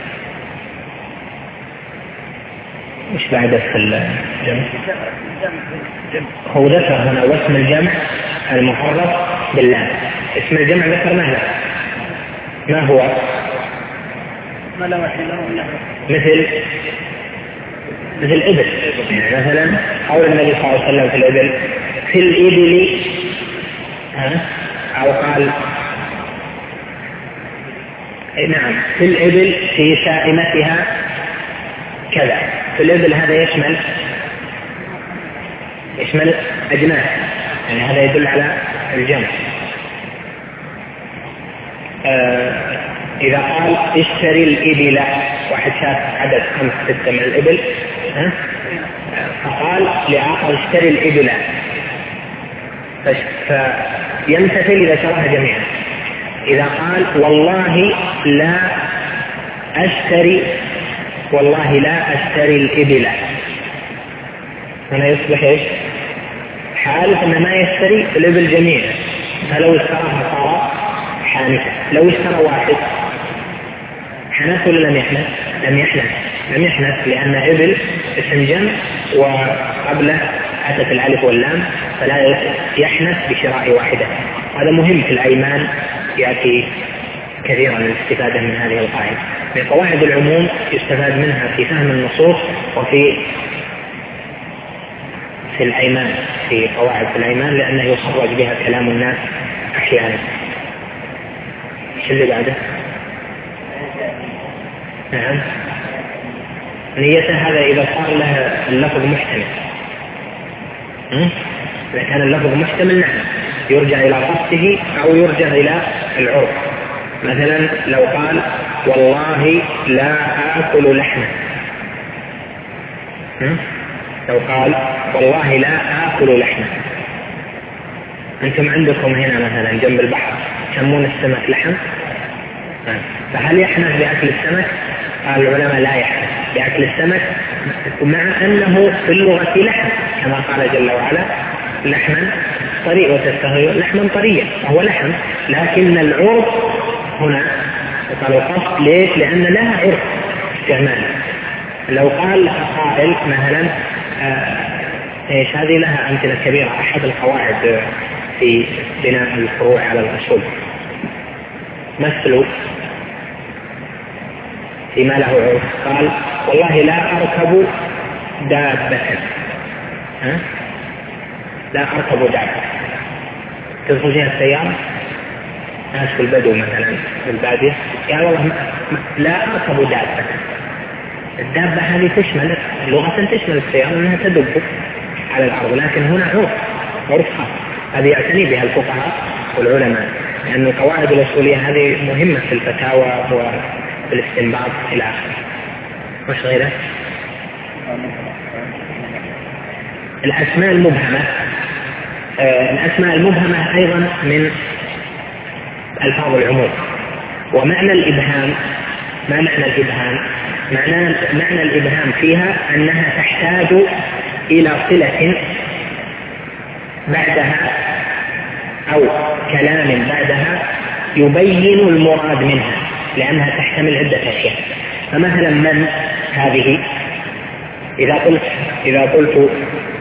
وش بعد في الجمع؟ هو ذكر هنا واسم الجمع المحرف باللام. اسم الجمع ذكر ما هو؟ مثل إبل، يعني مثلا قول النبي صلى الله عليه وسلم في الإبل في الإبل، أو قال نعم في الإبل في سائمتها كذا. في الإبل هذا يشمل أجناس، يعني هذا يدل على الجمع. إذا قال اشتري الإبل، واحد شاف عدد 5-6 من الإبل فقال لآخر اشتري الإبل، فيمتثل إذا شراها جميعا. إذا قال والله لا أشتري الإبل، هنا يصبح ايش؟ حالة أن ما يشتري الإبل جميعا، فلو اشتراها صار حانثا. لو اشترى واحد حنث ولا لم يحنث؟ لم يحنث، لأن إبل اسم جمع وقبله أتت الألف واللام، فلا يحنث بشراء واحدة. هذا مهم في الأيمان، يأتي كثيرا الاستفادة من هذه القاعدة. من قواعد العموم يستفاد منها في فهم النصوص وفي الأيمان، في قواعد في الأيمان، لأنه يخرج بها كلام الناس أحيانا. ايش اللي بعده؟ نعم نيته، هذا إذا صار له اللفظ محتمل. إذا كان اللفظ محتمل نعم يرجع إلى قصده أو يرجع إلى العرف. مثلا لو قال والله لا آكل لحما، لو قال والله لا آكل لحما، أنتم عندكم هنا مثلا جنب البحر يسمون السمك لحم، فهل يحنث بأكل السمك؟ قال العلماء لا يحنث بأكل السمك، مع أنه في اللغة لحم، كما قال جل وعلا لحما طريا وتستهوي لحما طريا، وهو لحم، لكن العرف هنا قال القصد. ليش؟ لأن لها عرف استعمال. لو قال قائل مثلا ايش هذه لها أمثلة كبيرة، أحد القواعد في بناء الفروع على الأصول، مثلوا فيما له عرف. قال والله لا أركب دابة، لا أركب دابة، تدخل فيها السيارة ناس في البدو مثلا في البادية، يا والله لا أركب دابة. الدابة هذه تشمل لغة تشمل السيارة أنها تدب على الأرض، لكن هنا عرف خاص، هذه يعتني بها الفقهاء والعلماء، لأن القواعد الأصولية هذه مهمة في الفتاوى وفي الاستنباط إلى آخره. وش غيره؟ الأسماء المبهمة. الأسماء المبهمة أيضا من ألفاظ العموم. ومعنى الإبهام، ما معنى الإبهام؟ معنى الإبهام فيها أنها تحتاج إلى صلة بعدها أو كلام بعدها يبين المراد منها، لأنها تحتمل عدة أشياء. فمثلا من هذه إذا قلت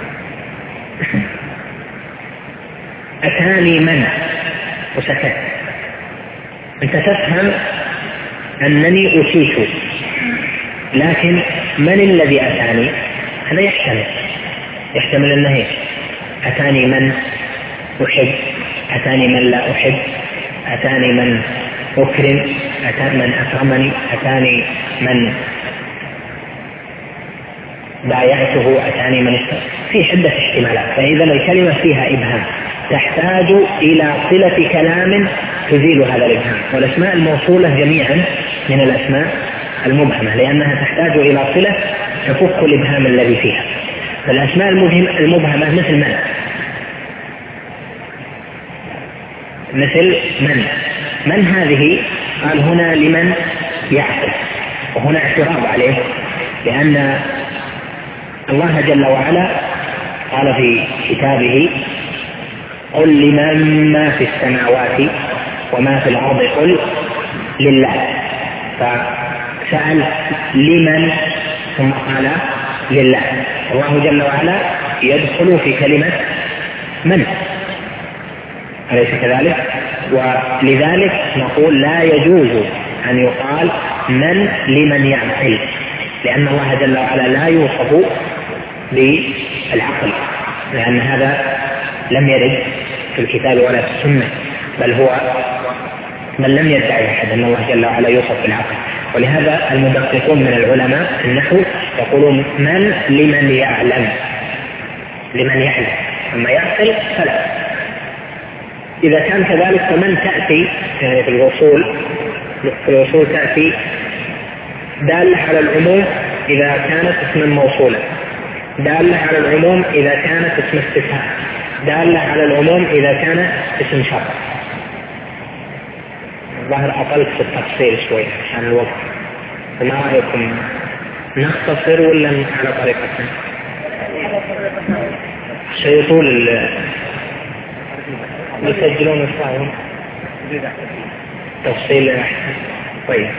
أتاني من وسكت، أنت تفهم أنني أتيت، لكن من الذي أتاني؟ هذا يحتمل أنه أتاني من أحب، أتاني من لا أحب، أتاني من أكرم، أتاني من أكرمني، أتاني من بايعته، أتاني من في عدة احتمالات. فإذا الكلمة فيها إبهام تحتاج إلى صلة كلام تزيل هذا الإبهام. والأسماء الموصولة جميعا من الأسماء المبهمة، لأنها تحتاج إلى صلة تفك الإبهام الذي فيها. فالأسماء المبهمة مثل من هذه؟ قال هنا لمن يعقل، وهنا اعتراض عليه، لأن الله جل وعلا قال في كتابه قل لمن ما في السماوات وما في الأرض قل لله، فسأل لمن ثم قال لله. الله جل وعلا يدخل في كلمة من، أليس كذلك؟ ولذلك نقول لا يجوز أن يقال من لمن يعقل، لأن الله جل وعلا لا يوصف بالعقل، لأن هذا لم يرد في الكتاب ولا في السنة، بل لم يدعي أحد أن الله جل وعلا يوصف بالعقل. ولهذا المدققون من العلماء النحو يقولون من لمن يعلم، أما يعقل فلا. إذا كان كذلك فمن تأتي يعني في الوصول تأتي دالة على العموم إذا كانت اسما موصولا، دالة على العموم إذا كانت اسم استفهام، دالة على العموم إذا كان اسم شرط. الظاهر أطلت في التفصيل شوي عن الوقت، فما رأيكم نختصر ولا على طريقتنا؟ شيء يطول يسجلون الصائم تفصيل أحسن. طيب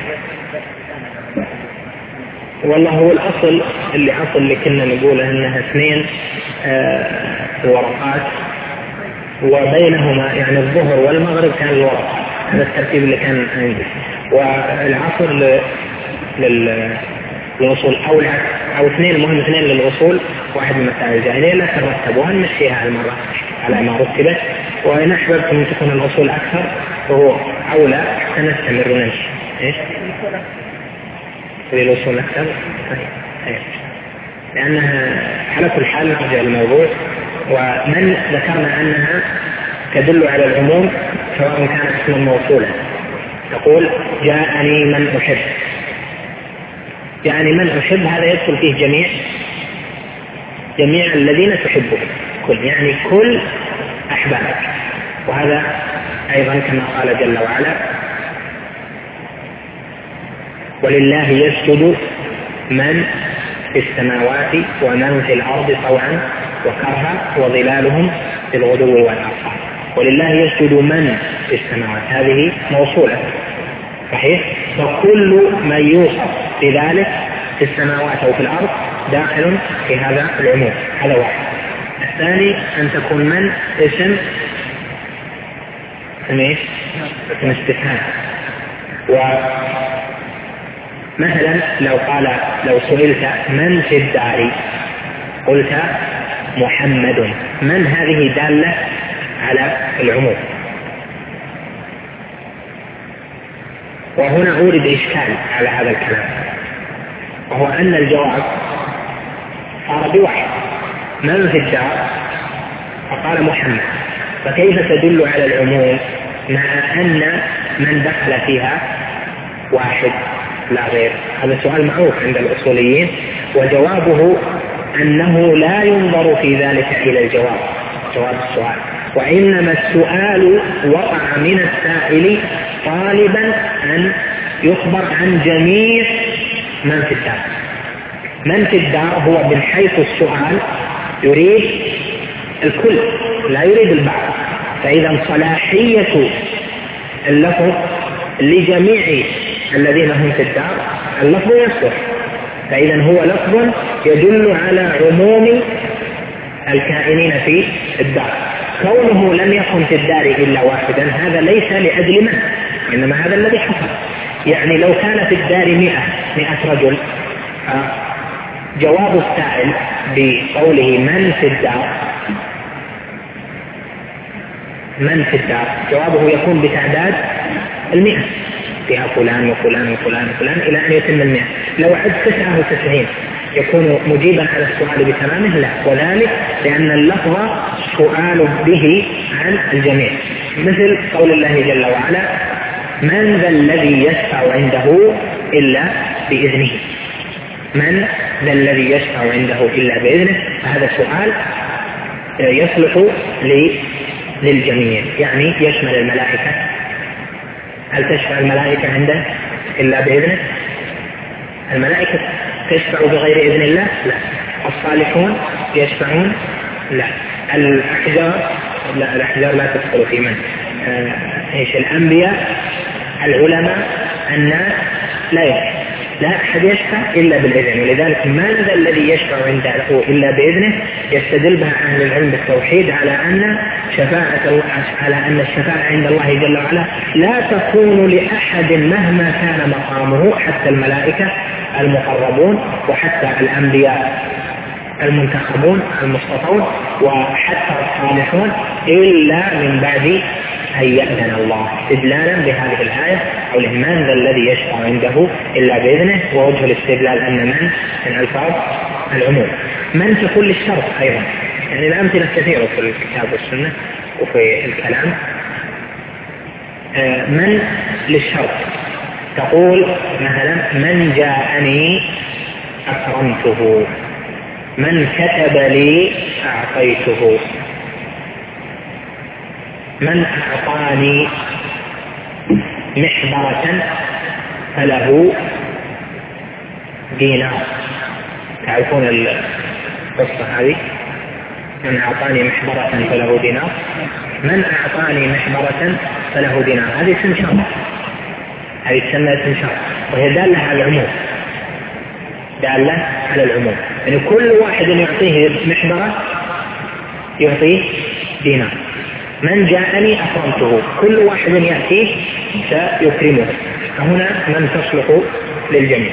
والله هو الأصل اللي كنا نقوله أنها 2 الورقات وبينهما يعني الظهر والمغرب كان الورقات، هذا الترتيب اللي كان عندي، والعصر للوصول أو 2 المهم 2 للوصول، 1 من مسائل الجاهلية لا ترتبوها نمشيها على المرة على ما رتبت. وإن أحببتم أن تكون الوصول أكثر فهو أولى سنستمر ونمشي إيش للوصول أكثر. لأنها على كل حال نرجع للموضوع. ومن ذكرنا أنها تدل على العموم سواء كانت اسما موصولا، تقول جاءني من أحب، يعني من أحب هذا يدخل فيه جميع الذين تحبهم، يعني كل أحبابك. وهذا أيضا كما قال جل وعلا ولله يسجد من في السماوات ومن في الأرض طوعا وكرها وظلالهم بالغدو والآصال. ولله يسجد من في السماوات هذه موصولة صحيح، فكل من يوصف بذلك في السماوات أو في الأرض داخل في هذا العموم. هذا واحد. الثاني أن تكون من اسم استفهام، مثلا لو سئلت من في الدار قلت محمد، من هذه دالة على العموم. وهنا أورد إشكال على هذا الكلام، وهو أن الجواب صار بواحد، من في الدار فقال محمد، فكيف تدل على العموم مع أن من دخل فيها واحد لا غير؟ هذا سؤال معروف عند الأصوليين، وجوابه أنه لا ينظر في ذلك إلى جواب السؤال، وإنما السؤال وقع من السائل طالبا أن يخبر عن جميع من في الدار. من في الدار هو من حيث السؤال يريد الكل لا يريد البعض، فإذا صلاحية اللفظ لجميع الذين هم في الدار اللفظ يصلح، فإذا هو لفظ يدل على عموم الكائنين في الدار. كونه لم يكن في الدار إلا واحدا هذا ليس لأجل من، إنما هذا الذي حصل. يعني لو كان في الدار 100 رجل، جواب السائل بقوله من في الدار جوابه يكون بتعداد 100، فيها فلان وفلان وفلان وفلان إلى أن يتم 100. لو عد 99 يكون مجيبا على السؤال بتمامه؟ لا، وذلك لأن اللفظ سؤال به عن الجميع، مثل قول الله جل وعلا من ذا الذي يشفع عنده إلا بإذنه. من ذا الذي يشفع عنده إلا بإذنه، فهذا سؤال يصلح للجميع، يعني يشمل الملائكة. هل تشفع الملائكة عنده إلا بإذنه؟ الملائكة تشفع بغير إذن الله؟ لا. الصالحون يشفعون؟ لا. الأحجار لا تدخل في من؟ الأنبياء، العلماء، الناس لا أحد يشفع إلا بالإذن. ولذلك من ذا الذي يشفع عنده إلا بإذنه يستدل بها أهل العلم بالتوحيد على أن الشفاعة عند الله جل وعلا لا تكون لأحد مهما كان مقامه، حتى الملائكة المقربون وحتى الأنبياء المنتخبون المصطفون وحتى الصالحون، إلا من بعد أن يأذن الله، استدلالا بهذه الآية قوله من ذا الذي يشفع عنده إلا بإذنه. ووجه الاستدلال أن من ألفاظ العموم. من تكون للشرط أيضا، يعني الأمثلة كثيرة في الكتاب والسنة وفي الكلام. من للشرط تقول مثلا من جاءني أكرمته، من كتب لي أعطيته، من أعطاني محبرة فله دينار. تعرفون القصة هذه؟ من أعطاني محبرة فله دينار. من أعطاني محبرة فله دينار، هذه اسم شرط، هذه تسمى اسم شرط، وهي دالة على العموم، دالة على العموم. يعني كل واحد يعطيه محبرة يعطيه دينار. من جاءني أكرمته، كل واحد يأتيه سيكرمه، فهنا من تصلح للجميع.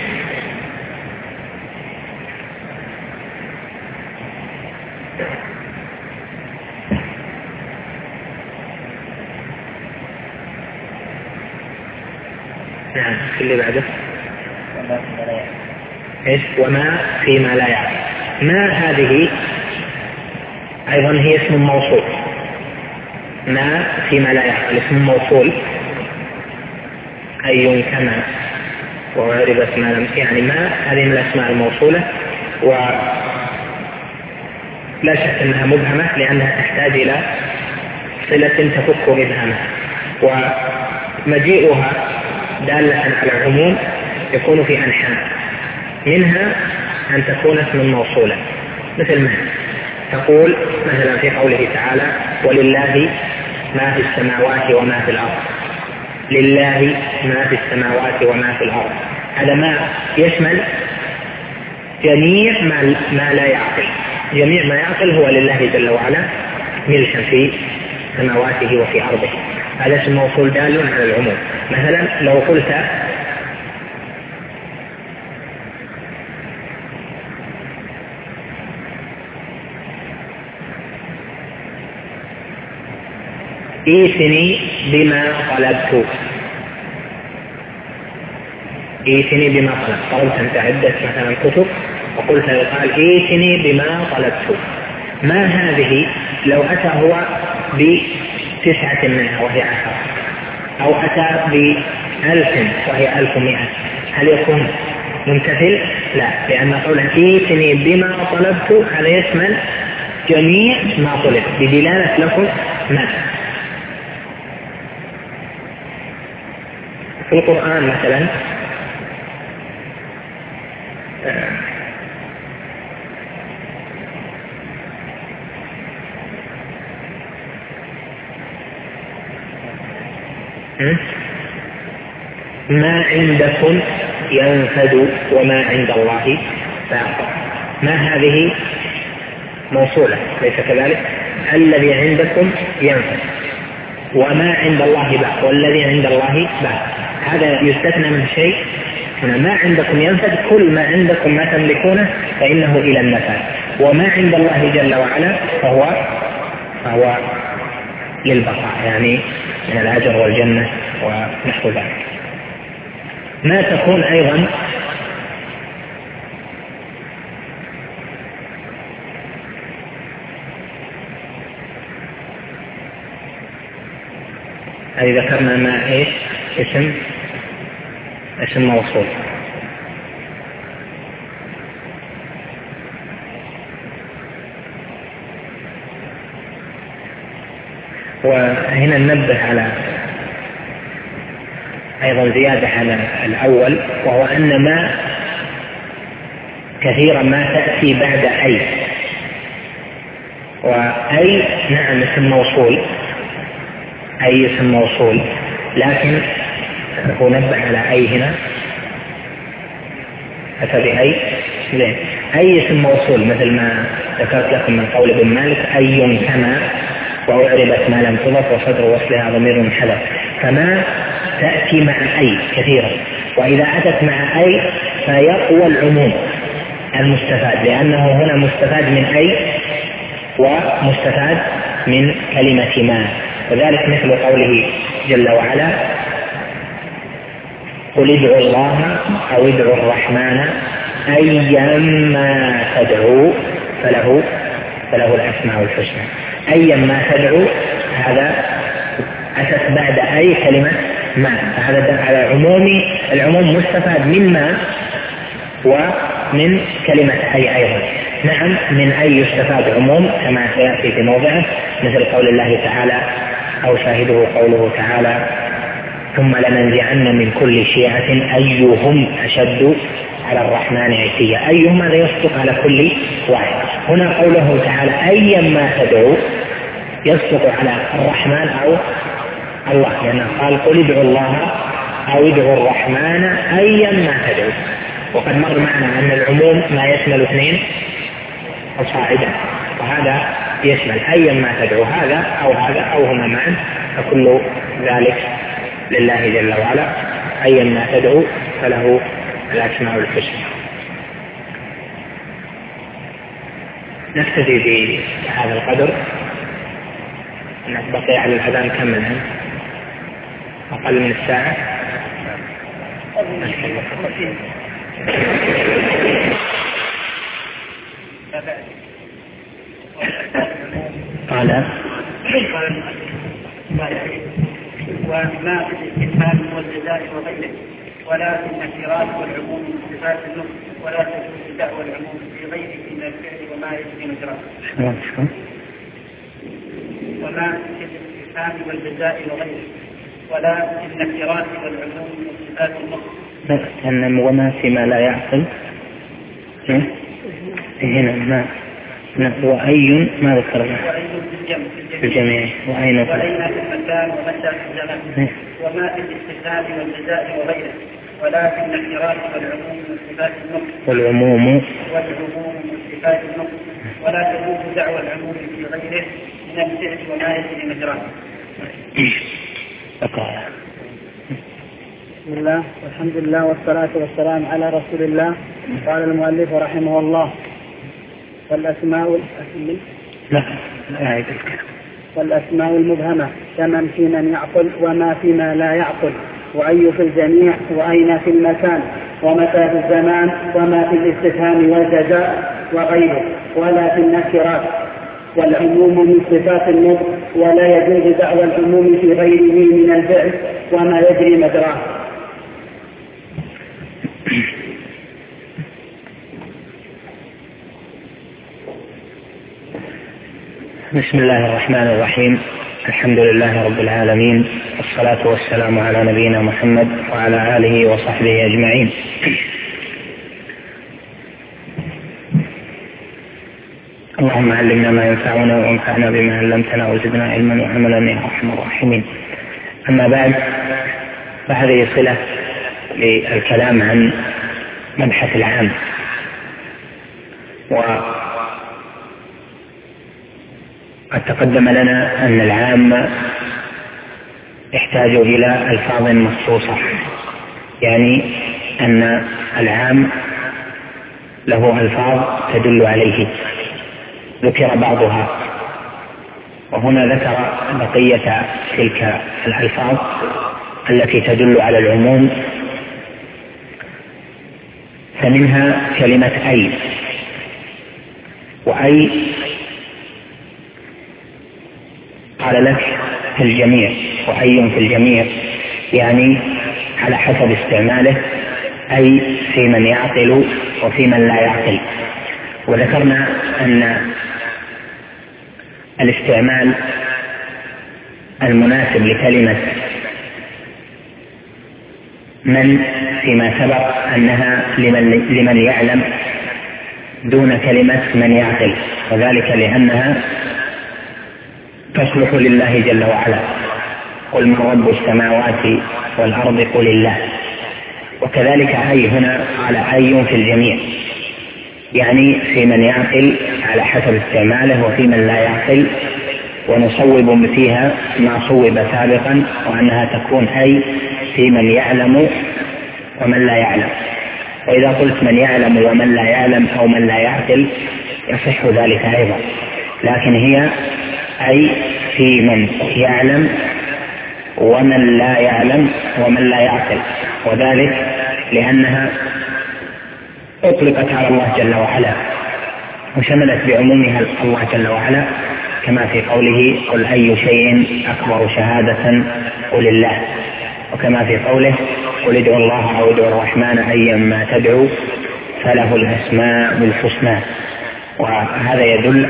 نعم، اللي بعده إيش؟ وما فيما لا يعلم. ما هذه أيضا هي اسم موصول. ما فيما لا يعلم اسم موصول، أي كما وعربت ما لم، يعني ما هذه من الأسماء الموصولة، ولا شك أنها مبهمة لأنها تحتاج إلى صلة تفك إبهامها، ومجيئها دالة على العموم يكون في أنحاء، منها أن تكون اسم موصولا، مثل ما تقول مثلا في قوله تعالى ولله ما في السماوات وما في الأرض. لله ما في السماوات وما في الأرض، هذا ما يشمل جميع ما لا يعقل. جميع ما يعقل هو لله جل وعلا ملكا في سماواته وفي أرضه، هذا اسم موصول دال على العموم. مثلا لو قلت إيتني بما طلبت. إيتني بما طلبت أنت عدة مثلا كتب وقلت يقال إيتني بما طلبت. ما هذه لو أتى هو ب9 منها وهي 10 أو أتى ب1000 وهي 1100 هل يكون ممتثل؟ لا، لأن قوله إيتني بما طلبت هذا يشمل جميع ما طلب بدلالة لفظ ما. في القرآن مثلا ما عندكم ينفد وما عند الله باق. ما هذه موصولة ليس كذلك؟ الذي عندكم ينفد وما عند الله باق والذي عند الله باق. هذا يستثنى من شيء هنا. ما عندكم ينفد كل ما عندكم ما تملكونه فإنه إلى النفاد، وما عند الله جل وعلا فهو للبقاء، يعني من الأجر والجنة ونحو ذلك. ما تكون أيضا هذه ذكرنا ما إيش اسم موصول. وهنا ننبه على أيضا زيادة على الأول، وهو أن ما كثيرا ما تأتي بعد أي، وأي نعم اسم موصول، أي اسم موصول، لكن هو نبه على أي هنا أتى بأي زين. أي اسم موصول مثل ما ذكرت لكم من قول ابن مالك أي كما وأعربت ما لم تضف وصدر وصلها ضمير حذف، فما تأتي مع أي كثيرا، وإذا أتت مع أي فيقوى العموم المستفاد، لأنه هنا مستفاد من أي ومستفاد من كلمة ما. وذلك مثل قوله جل وعلا قل ادعوا الله أو ادعوا الرحمن أيما تدعوا فله الأسماء الحسنى. أيما تدعوا هذا أتت بعد أي كلمة ما، فهذا دل على العموم مستفاد من ما ومن كلمة أي أيضا. نعم من أي يستفاد عموم كما سيأتي في موضعه، مثل قول الله تعالى أو شاهده قوله تعالى ثم لننزعن من كل شيعة أيهم أشد على الرحمن عتيا. أيهم هذا يصدق على كل واحد. هنا قوله تعالى أيما تدعو يصدق على الرحمن أو الله، لأنه قال قل ادعوا الله أو ادعوا الرحمن أيما تدعو. وقد مر معنا أن العموم ما يشمل 2 فصاعدا، وهذا يشمل أيما تدعو هذا أو هما معا، فكل ذلك لله جل وعلا. أيما تدعو فله الأسماء الحسنى. نكتفي بهذا القدر. بقي على الأذان كم الآن؟ أقل من الساعة. قال وما في الاستفهام والجزاء وغيره، ولا في النكرات والعموم من صفات النطق، ولا تجوز دعوى العموم في غيره من الفعل وما يجري مجراه. وما في الاستفهام والجزاء وغيره، ولا في النكرات والعموم من صفات النطق. أن وما فيما لا يعقل هنا ما وأي ما ذكرنا في الجميع وأين في المكان ومتى في الزمن. وما في الاستفهام والجزاء وغيره، ولا في النكرات والعموم من صفات النطق والعموم من صفات النطق، ولا تجوز دعوى العموم في غيره من الفعل وما يجري مجراه. بسم الله والحمد لله والصلاة والسلام على رسول الله. قال المؤلف رحمه الله: والأسماء لا أعيد الكلام. والأسماء المبهمة كمن في من يعقل وما فيما لا يعقل، وأي في الجميع وأين في المكان ومتى في الزمان وما في الاستفهام والجزاء وغيره، ولا في النكرات. والعموم من صفات النطق، ولا يجوز دعوى العموم في غيره من الفعل وما يجري مجراه. بسم الله الرحمن الرحيم. الحمد لله رب العالمين، والصلاة والسلام على نبينا محمد وعلى آله وصحبه أجمعين. اللهم علمنا ما ينفعنا وانفعنا بما علمتنا وزدنا علما وعملا يا أرحم الراحمين. أما بعد، فهذه صلة للكلام عن مبحث العام. قد تقدم لنا أن العام يحتاج إلى ألفاظ مخصوصة، يعني أن العام له ألفاظ تدل عليه، ذكر بعضها، وهنا ذكر بقية تلك الألفاظ التي تدل على العموم. فمنها كلمة أي، وأي قال لك في الجميع، وأي في الجميع يعني على حسب استعماله، أي في من يعقل وفي من لا يعقل. وذكرنا أن الاستعمال المناسب لكلمة من فيما سبق أنها لمن يعلم دون كلمة من يعقل، وذلك لأنها تصلح لله جل وعلا. قل من رب السماوات والأرض قل الله. وكذلك أي هنا على أي في الجميع، يعني في من يعقل على حسب استعماله وفي من لا يعقل، ونصوب فيها ما صوب سابقا، وأنها تكون أي في من يعلم ومن لا يعلم. وإذا قلت من يعلم ومن لا يعلم أو من لا يعقل يصح ذلك أيضا، لكن هي أي في من يعلم ومن لا يعلم ومن لا يعقل، وذلك لأنها أطلقت على الله جل وعلا وشملت بعمومها الله جل وعلا، كما في قوله قل أي شيء أكبر شهادة قل الله، وكما في قوله قل ادعوا الله أو ادعوا الرحمن أيما تدعوا فله الأسماء الحسنى. وهذا يدل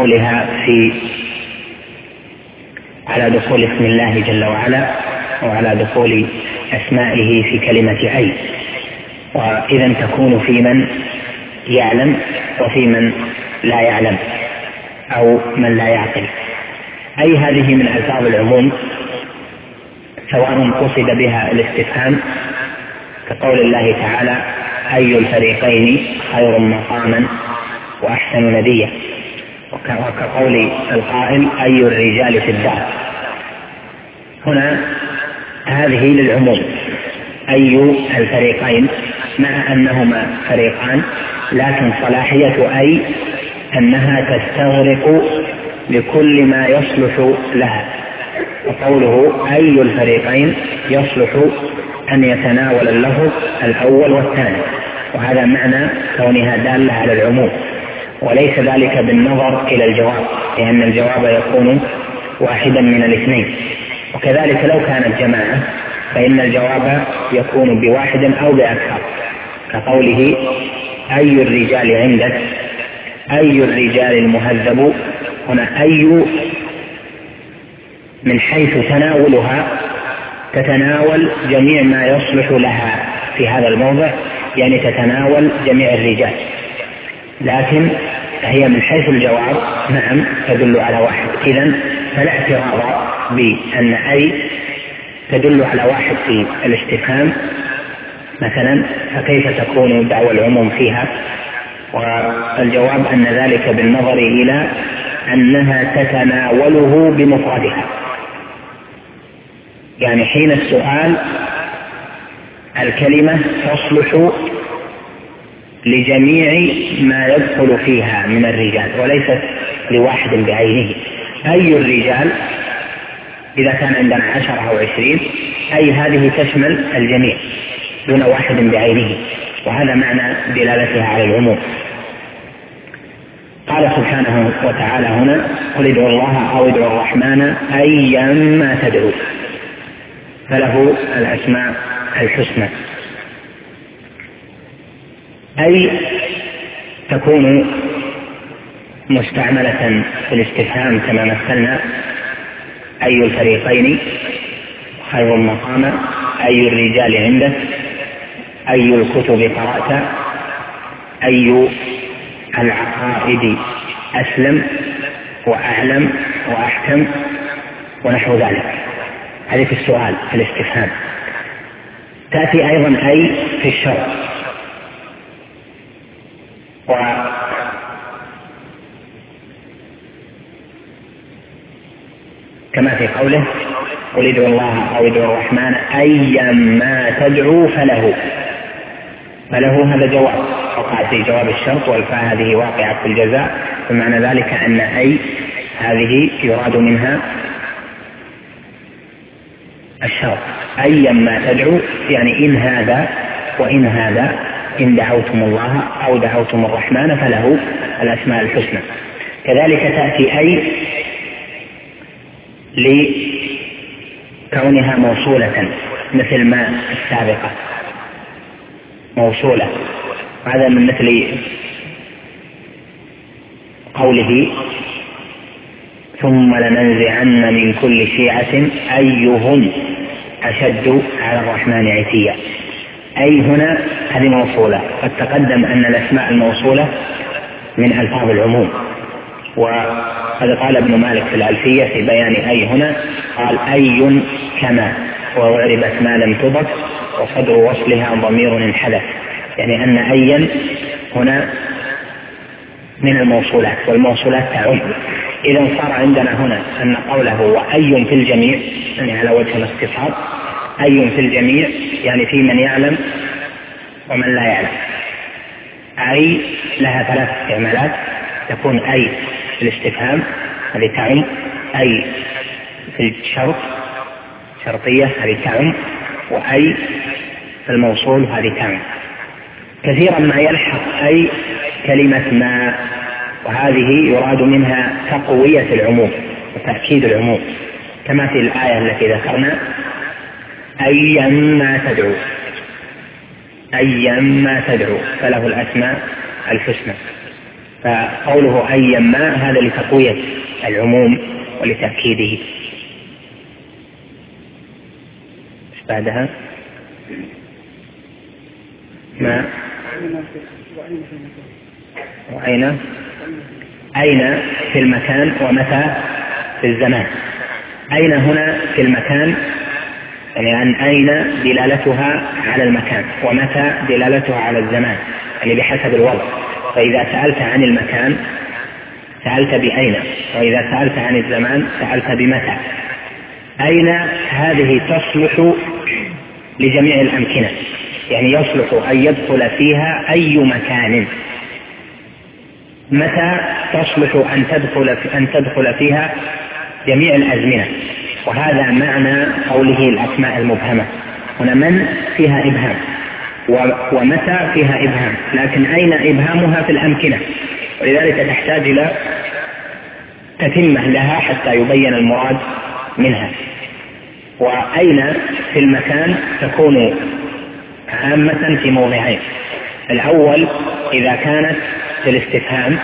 على دخول اسم الله جل وعلا وعلى دخول أسمائه في كلمة أي. وإذا تكون في من يعلم وفي من لا يعلم أو من لا يعقل. أي هذه من ألفاظ العموم، سواء قصد بها الاستفهام كقول الله تعالى أي الفريقين خير مقاما وأحسن نديا، وكقول القائل أي الرجال في الدار. هنا هذه للعموم، أي الفريقين، مع أنهما فريقان، لكن صلاحية أي أنها تستغرق لكل ما يصلح لها. وقوله أي الفريقين يصلح أن يتناول اللفظ الأول والثاني، وهذا معنى كونها دالة على العموم، وليس ذلك بالنظر إلى الجواب، لأن الجواب يكون واحدا من الاثنين. وكذلك لو كانت جماعة فإن الجواب يكون بواحد أو بأكثر، كقوله أي الرجال عندك، أي الرجال المهذب. هنا أي من حيث تناولها تتناول جميع ما يصلح لها في هذا الموضع، يعني تتناول جميع الرجال، لكن هي من حيث الجواب نعم تدل على واحد. إذن فلا اعتراض بأن أي تدل على واحد في الاستفهام مثلا، فكيف تكون دعوى العموم فيها؟ والجواب أن ذلك بالنظر إلى أنها تتناوله بمفردها، يعني حين السؤال الكلمة تصلح لجميع ما يدخل فيها من الرجال وليست لواحد بعينه. أي الرجال إذا كان عندنا 10 أو 20، أي هذه تشمل الجميع دون واحد بعينه، وهذا معنى دلالتها على العموم. قال سبحانه وتعالى هنا: قل ادعوا الله أو ادعوا الرحمن أيما تدعوا فله الأسماء الحسنى. أي تكون مستعملة في الاستفهام كما مثلنا: أي الفريقين خير مقاما، أي الرجال عندك، أي الكتب قرأت، أي العقائد أسلم وأعلم وأحكم، ونحو ذلك. هذه في السؤال في الاستفهام. تأتي أيضا أي في الشرط، كما في قوله: قل ادعوا الله أو ادعوا الرحمن أيما تدعوا فله. هذا جواب وقع في جواب الشرط، والفاء هذه واقعة في الجزاء، بمعنى ذلك أن أي هذه يراد منها الشرط. أيما تدعوا يعني إن هذا وإن هذا، إن دعوتم الله أو دعوتم الرحمن فله الأسماء الحسنى. كذلك تأتي أي لكونها موصولة، مثل ما السابقة موصولة. هذا من مثل قوله: ثم لننزعن من كل شيعة أيهم أشد على الرحمن عتيا. أي هنا هذه موصولة. قد تقدم أن الأسماء الموصولة من ألفاظ العموم، وقد قال ابن مالك في الألفية في بيان أي هنا، قال: أي كما وأعربت ما لم تضف وصدر وصلها ضمير انحذف، يعني أن أيا هنا من الموصولات، والموصولات تعم. إذا صار عندنا هنا أن قوله وأي في الجميع، يعني على وجه الاختصار، أي في الجميع يعني في من يعلم ومن لا يعلم. أي لها 3 استعمالات: تكون أي في الاستفهام هذه تعم، أي في الشرط شرطية هذه تعم، وأي في الموصول هذه تعم. كثيرا ما يلحق أي كلمة ما، وهذه يراد منها تقوية العموم وتأكيد العموم، كما في الآية التي ذكرنا: أيما تدعو، أيما تدعو فله الأسماء الحسنى. فقوله أيما هذا لتقوية العموم ولتأكيده. بعدها ما وأين، أين في المكان، ومتى في الزمان. أين هنا في المكان، يعني أن أين دلالتها على المكان، ومتى دلالتها على الزمان، يعني بحسب الوضع. فإذا سألت عن المكان سألت بأين، وإذا سألت عن الزمان سألت بمتى. أين هذه تصلح لجميع الأمكنة، يعني يصلح أن يدخل فيها أي مكان. متى تصلح أن تدخل فيها جميع الأزمنة، وهذا معنى قوله الأسماء المبهمة. هنا من فيها إبهام، ومتى فيها إبهام، لكن أين إبهامها في الأمكنة، ولذلك تحتاج إلى تتمة لها حتى يبين المراد منها. وأين في المكان تكون عامة في موضعين: الأول إذا كانت في الاستفهام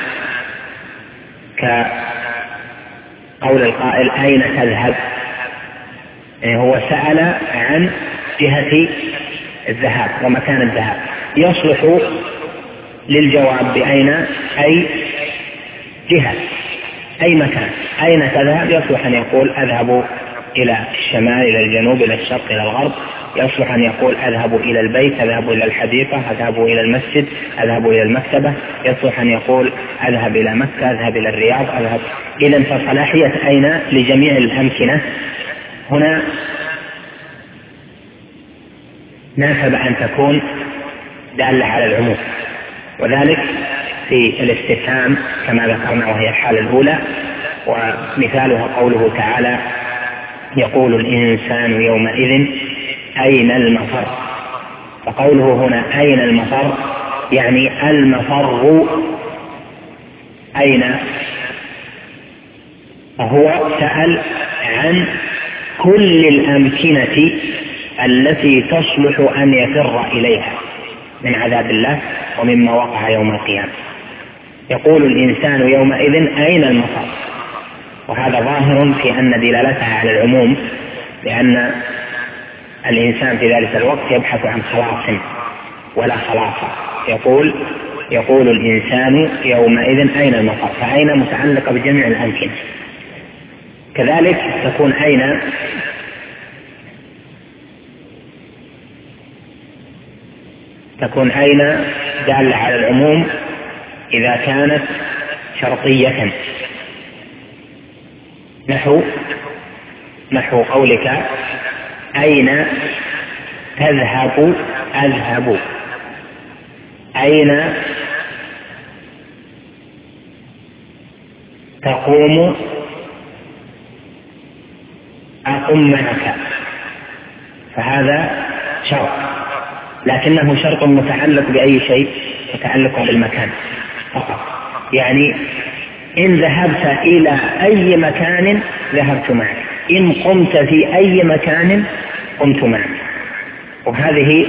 كقول القائل أين تذهب، يعني هو سأل عن جهة الذهاب ومكان الذهاب، يصلح للجواب بأين أي جهة أي مكان. أين تذهب يصلح أن يقول أذهب إلى الشمال، إلى الجنوب، إلى الشرق، إلى الغرب. يصلح أن يقول أذهب إلى البيت، أذهب إلى الحديقة، أذهب إلى المسجد، أذهب إلى المكتبة. يصلح أن يقول أذهب إلى مكة، أذهب إلى الرياض، أذهب. إذن فصلاحية أين لجميع الأمكنة هنا ناسب أن تكون دالة على العموم، وذلك في الاستفهام كما ذكرنا وهي الحالة الأولى ومثالها قوله تعالى: يقول الإنسان يومئذ أين المفر. فقوله هنا أين المفر يعني المفر أين. فهو سأل عن كل الأمكنة التي تصلح أن يفر إليها من عذاب الله ومما وقع يوم القيامة. يقول الإنسان يومئذ أين المفر، وهذا ظاهر في أن دلالتها على العموم، لأن الإنسان في ذلك الوقت يبحث عن خلاص ولا خلاص. يقول الإنسان يومئذ أين المفر، فأين متعلقة بجميع الأمكنة. كذلك تكون أين دالة على العموم إذا كانت شرطية، نحو قولك: أين تذهب أذهب، أين تقوم أقوم معك. فهذا شرط، لكنه شرط متعلق بأي شيء؟ متعلق بالمكان فقط. يعني إن ذهبت إلى أي مكان ذهبت معك، إن قمت في أي مكان قمت معك. وهذه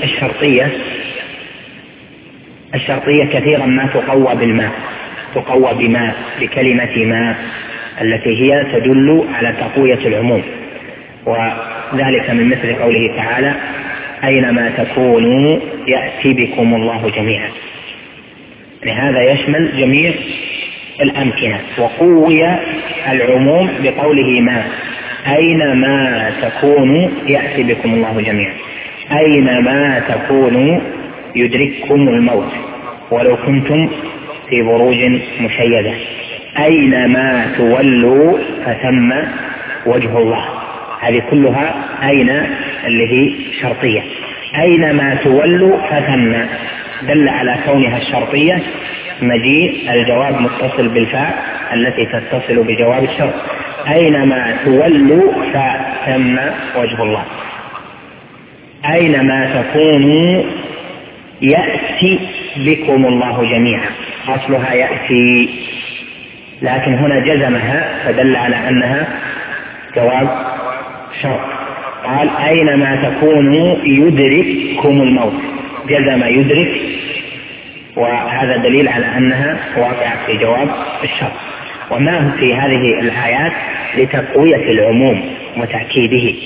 الشرطية كثيرا ما تقوى بالماء، تقوى بماء، بكلمة ماء التي هي تدل على تقوية العموم. وذلك من مثل قوله تعالى: أينما تكونوا يأتي بكم الله جميعا. لهذا يشمل جميع الأمكنة، وقوي العموم بقوله ما: أينما تكونوا يأتي بكم الله جميعا. أينما تكونوا يدرككم الموت ولو كنتم في بروج مشيدة. أينما تولوا فثم وجه الله. هذه كلها أين اللي هي شرطية. أينما تولوا فثم دل على كونها الشرطية مجيء الجواب متصل بالفاء التي تتصل بجواب الشرط. أينما تولوا فثم وجه الله. أينما تكونوا يأتي بكم الله جميعا. أصلها يأتي، لكن هنا جزمها فدل على أنها جواب شرط. قال: أينما تكونوا يدرككم الموت. جزم يدرك، وهذا دليل على أنها واقعة في جواب الشرط. وما في هذه الآيات لتقوية العموم وتأكيده.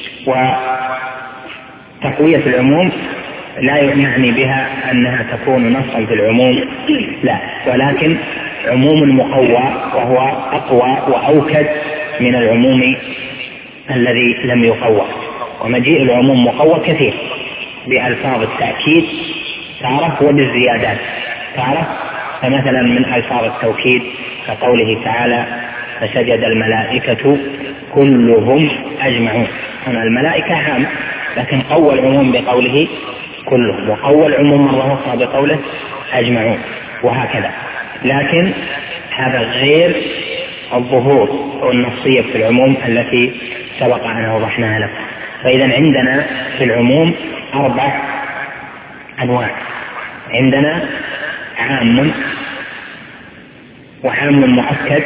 وتقوية العموم لا يعني بها أنها تكون نصا في العموم، لا، ولكن عموم مقوى، وهو أقوى وأوكد من العموم الذي لم يقوى. ومجيء العموم مقوى كثير بألفاظ التأكيد تعرف، وبالزيادات تعرف. فمثلا من ألفاظ التوكيد كقوله تعالى: فسجد الملائكة كلهم أجمعون. هنا الملائكة عام، لكن قوى العموم بقوله كلهم، وقوى العموم مرة أخرى بقوله أجمعون، وهكذا. لكن هذا غير الظهور والنصية في العموم التي سبق أن أوضحناها لكم. فإذا عندنا في العموم 4 أنواع. عندنا عام، وعام مؤكد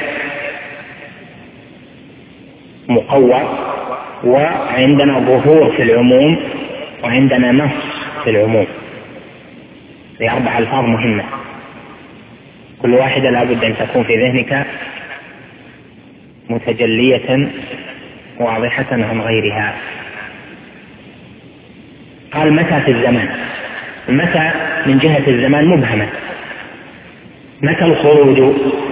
مقوى، وعندنا ظهور في العموم، وعندنا نص في العموم. هي 4 ألفاظ مهمة، كل واحدة لا بد أن تكون في ذهنك متجلية واضحة عن غيرها. قال: متى في الزمان. متى من جهة الزمان مبهمة. متى الخروج؟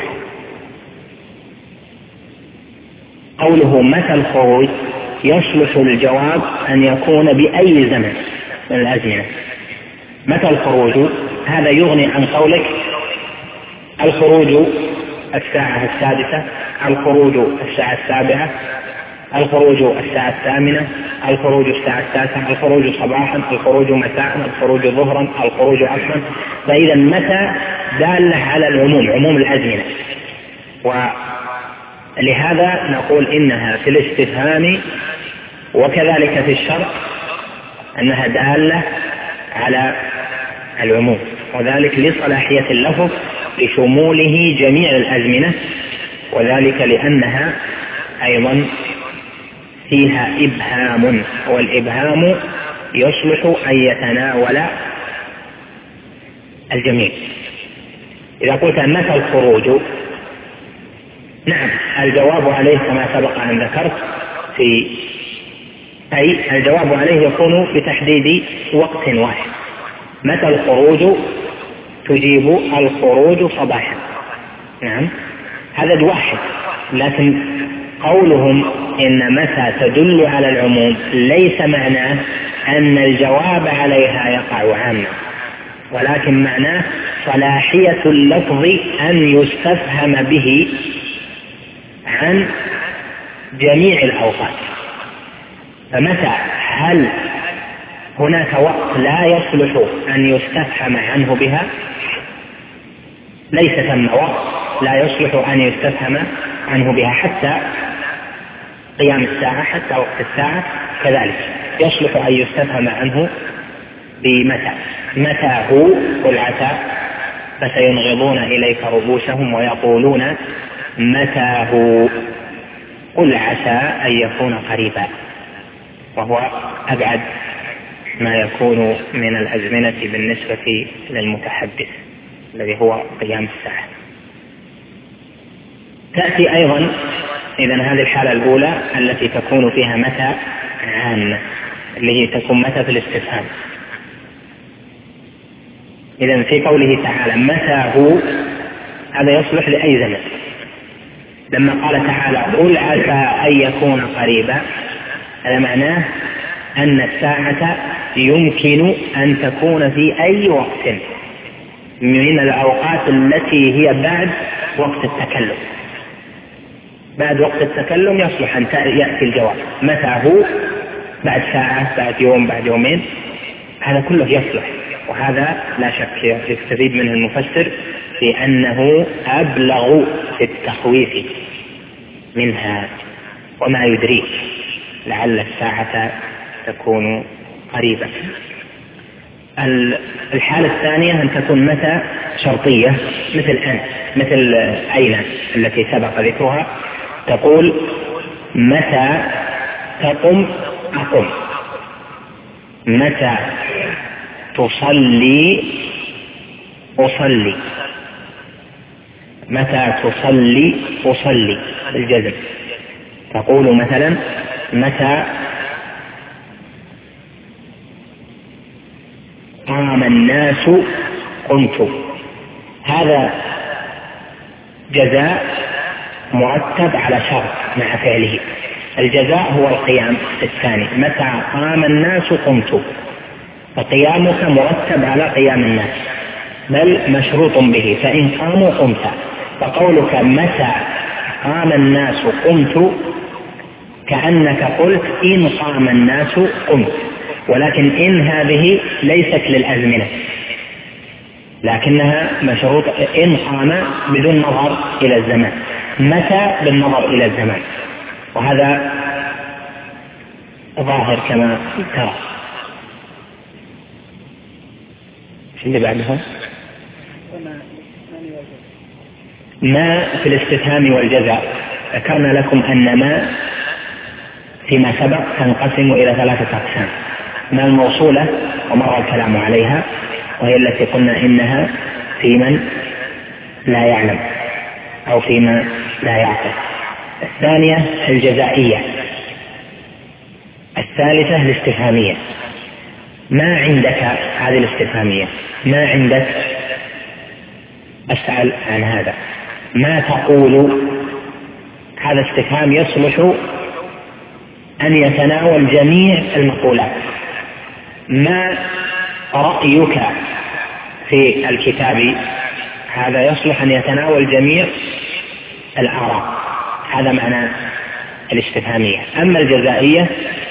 قوله متى الخروج يصلح الجواب أن يكون بأي زمن من الأزمنة. متى الخروج هذا يغني عن قولك الخروج الساعة 6، الخروج الساعة 7، الخروج الساعة 8، الخروج الساعة 9، الخروج صباحا، الخروج مساء، الخروج ظهرا، الخروج عصرا. فإذا متى دالة على العموم، عموم الأزمنة. لهذا نقول إنها في الاستفهام وكذلك في الشرط أنها دالة على العموم، وذلك لصلاحية اللفظ لشموله جميع الأزمنة، وذلك لأنها أيضا فيها إبهام، والإبهام يصلح أن يتناول الجميع. إذا قلت متى الخروج، نعم الجواب عليه كما سبق أن ذكرت أي الجواب عليه يكون بتحديد وقت واحد. متى الخروج تجيب الخروج صباحا، نعم هذا واحد، لكن قولهم إن متى تدل على العموم ليس معناه أن الجواب عليها يقع عاما، ولكن معناه صلاحية اللفظ أن يستفهم به عن جميع الأوقات. فمتى هل هناك وقت لا يصلح أن يستفهم عنه بها؟ ليس ثم وقت لا يصلح أن يستفهم عنه بها، حتى قيام الساعة، حتى وقت الساعة كذلك يصلح أن يستفهم عنه بمتى. متى هو؟ قل عسى، فسينغضون إليك رؤوسهم ويقولون متى هو، قل عسى أن يكون قريبا، وهو أبعد ما يكون من الأزمنة بالنسبة للمتحدث الذي هو قيام الساعة. تأتي أيضا إذن هذه الحالة الأولى التي تكون فيها متى عامة، اللي هي تكون متى في الاستفهام. إذن في قوله تعالى متى هو، هذا يصلح لأي زمن. لما قال تعالى قل عسى أن يكون قريبا، هذا معناه أن الساعة يمكن أن تكون في أي وقت من الأوقات التي هي بعد وقت التكلم. بعد وقت التكلم يصلح أن يأتي الجواب. متى هو؟ بعد ساعة، بعد يوم، بعد يومين، هذا كله يصلح. وهذا لا شك يستفيد منه المفسر بأنه أبلغ في التخويف منها. وما يدريك لعل الساعة تكون قريبة. الحالة الثانية أن تكون متى شرطية، مثل أن، مثل أين التي سبق ذكرها، تقول متى تقم أقم، متى تصلي أصلي، متى تصلي أصلي الجزم. تقول مثلا متى قام الناس قمت. هذا جزاء مرتب على شرط مع فعله. الجزاء هو القيام الثاني، متى قام الناس قمت، فقيامك مرتب على قيام الناس، بل مشروط به، فإن قاموا قمت. فقولك متى قام الناس قمت كأنك قلت إن قام الناس قمت، ولكن إن هذه ليست للأزمنة، لكنها مشروط إن قام بدون نظر إلى الزمان، متى بالنظر إلى الزمان، وهذا ظاهر كما ترى. شو اللي بعدها؟ ما في الاستفهام والجزاء. ذكرنا لكم أن ما فيما سبق تنقسم إلى 3 أقسام: ما الموصولة ومر الكلام عليها، وهي التي قلنا إنها في من لا يعلم أو فيما لا يعقل. الثانية الجزائية. الثالثة الاستفهامية. ما عندك هذه الاستفهامية، ما عندك؟ أسأل عن هذا. ما تقول؟ هذا استفهام يصلح أن يتناول جميع المقولات. ما رأيك في الكتاب؟ هذا يصلح أن يتناول جميع الآراء. هذا معنى الاستفهامية. أما الجزائية